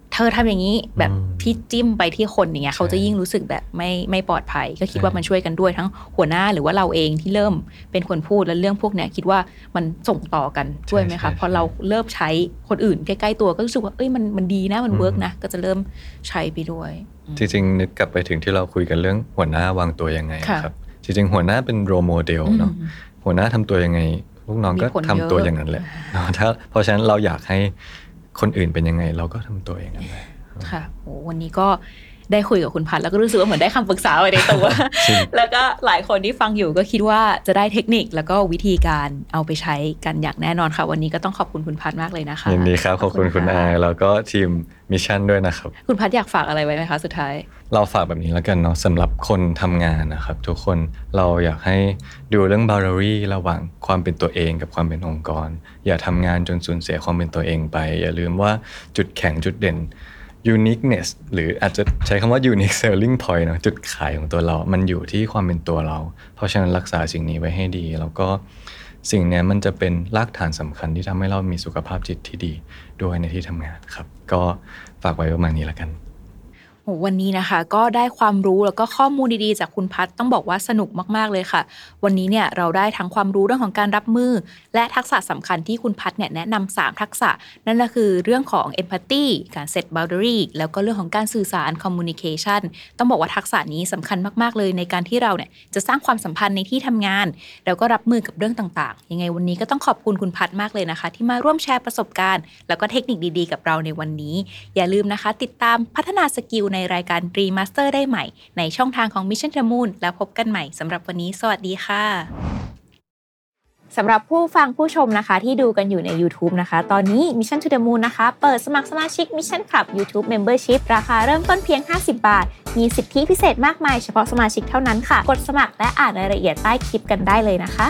เธอทำอย่างนี้แบบพี่จิ้มไปที่คนอย่างเงี้ยเขาจะยิ่งรู้สึกแบบไม่ไม่ปลอดภัยก็คิดว่ามันช่วยกันด้วยทั้งหัวหน้าหรือว่าเราเองที่เริ่มเป็นคนพูดแล้วเรื่องพวกเนี้ยคิดว่ามันส่งต่อกันด้วยไหมคะพอเราเริ่มใช้คนอื่นใกล้ๆตัวก็รู้สึกว่าเอ้ยมันมันดีนะมันเวิร์กนะก็จะเริ่มใช้ไปด้วยจริงๆนึกกลับไปถึงที่เราคุยกันเรื่องหัวหน้าวางตัวยังไงครับจริงๆหัวหน้าเป็นโรโมเดลเนาะหัวหน้าทำตัวยังไงลูกน้องก็ทำตัวอย่างนั้นแหละถ้าเพราะฉะนั้นเราอยากให้คนอื่นเป็นยังไงเราก็ทำตัวอย่างนั้นแหละค่ะโอ้วันนี้ก็ได้คุยกับคุณพัฒน์แล้วก็รู้สึกว่าเหมือนได้คำปรึกษาไว้ในตัว แล้วก็หลายคนที่ฟังอยู่ก็คิดว่าจะได้เทคนิคแล้วก็วิธีการเอาไปใช้กันอย่างแน่นอนค่ะวันนี้ก็ต้องขอบคุณคุณพัฒน์มากเลยนะคะยินดีครับขอบคุณคุณอาแล้วก็ทีมมิชชั่นด้วยนะครับคุณพัฒน์อยากฝากอะไรไว้ไหมคะสุดท้ายเราฝากแบบนี้แล้วกันเนาะสำหรับคนทำงานนะครับทุกคนเราอยากให้ดูเรื่อง boundary ระหว่างความเป็นตัวเองกับความเป็นองค์กรอย่าทำงานจนสูญเสียความเป็นตัวเองไปอย่าลืมว่าจุดแข็งจุดเด่นuniqueness หรืออาจจะใช้คำว่า unique selling point เนาะจุดขายของตัวเรามันอยู่ที่ความเป็นตัวเราเพราะฉะนั้นรักษาสิ่งนี้ไว้ให้ดีแล้วก็สิ่งนี้มันจะเป็นรากฐานสำคัญที่ทำให้เรามีสุขภาพจิตที่ดีด้วยในที่ทำงานครับก็ฝากไว้ประมาณนี้ละกันวันนี้นะคะก็ได้ความรู้แล้วก็ข้อมูลดีๆจากคุณพัฒน์ต้องบอกว่าสนุกมากๆเลยค่ะวันนี้เนี่ยเราได้ทั้งความรู้เรื่องของการรับมือและทักษะสำคัญที่คุณพัฒน์เนี่ยแนะนำสามทักษะนั่นก็คือเรื่องของ empathy การ set boundary แล้วก็เรื่องของการสื่อสาร communication ต้องบอกว่าทักษะนี้สำคัญมากๆเลยในการที่เราเนี่ยจะสร้างความสัมพันธ์ในที่ทำงานแล้วก็รับมือกับเรื่องต่างๆยังไงวันนี้ก็ต้องขอบคุณคุณพัฒน์มากเลยนะคะที่มาร่วมแชร์ประสบการณ์แล้วก็เทคนิคดีๆกับเราในวันนี้อย่าลืมนะคะติดตามพัฒนาสกิลในรายการ Remaster ได้ใหม่ในช่องทางของ Mission to the Moon แล้วพบกันใหม่สำหรับวันนี้สวัสดีค่ะสำหรับผู้ฟังผู้ชมนะคะที่ดูกันอยู่ใน YouTube นะคะตอนนี้ Mission to the Moon นะคะเปิดสมัครสมาชิก Mission Club YouTube Membership ราคาเริ่มต้นเพียงห้าสิบบาทมีสิทธิพิเศษมากมายเฉพาะสมาชิกเท่านั้นค่ะกดสมัครและอ่านรายละเอียดใต้คลิปกันได้เลยนะคะ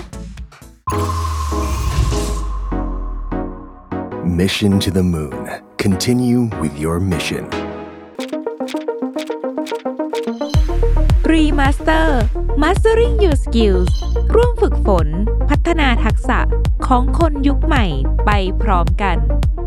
Mission to the Moon. Continue with your mission. Remaster Mastering Your Skills ร่วมฝึกฝนพัฒนาทักษะของคนยุคใหม่ไปพร้อมกัน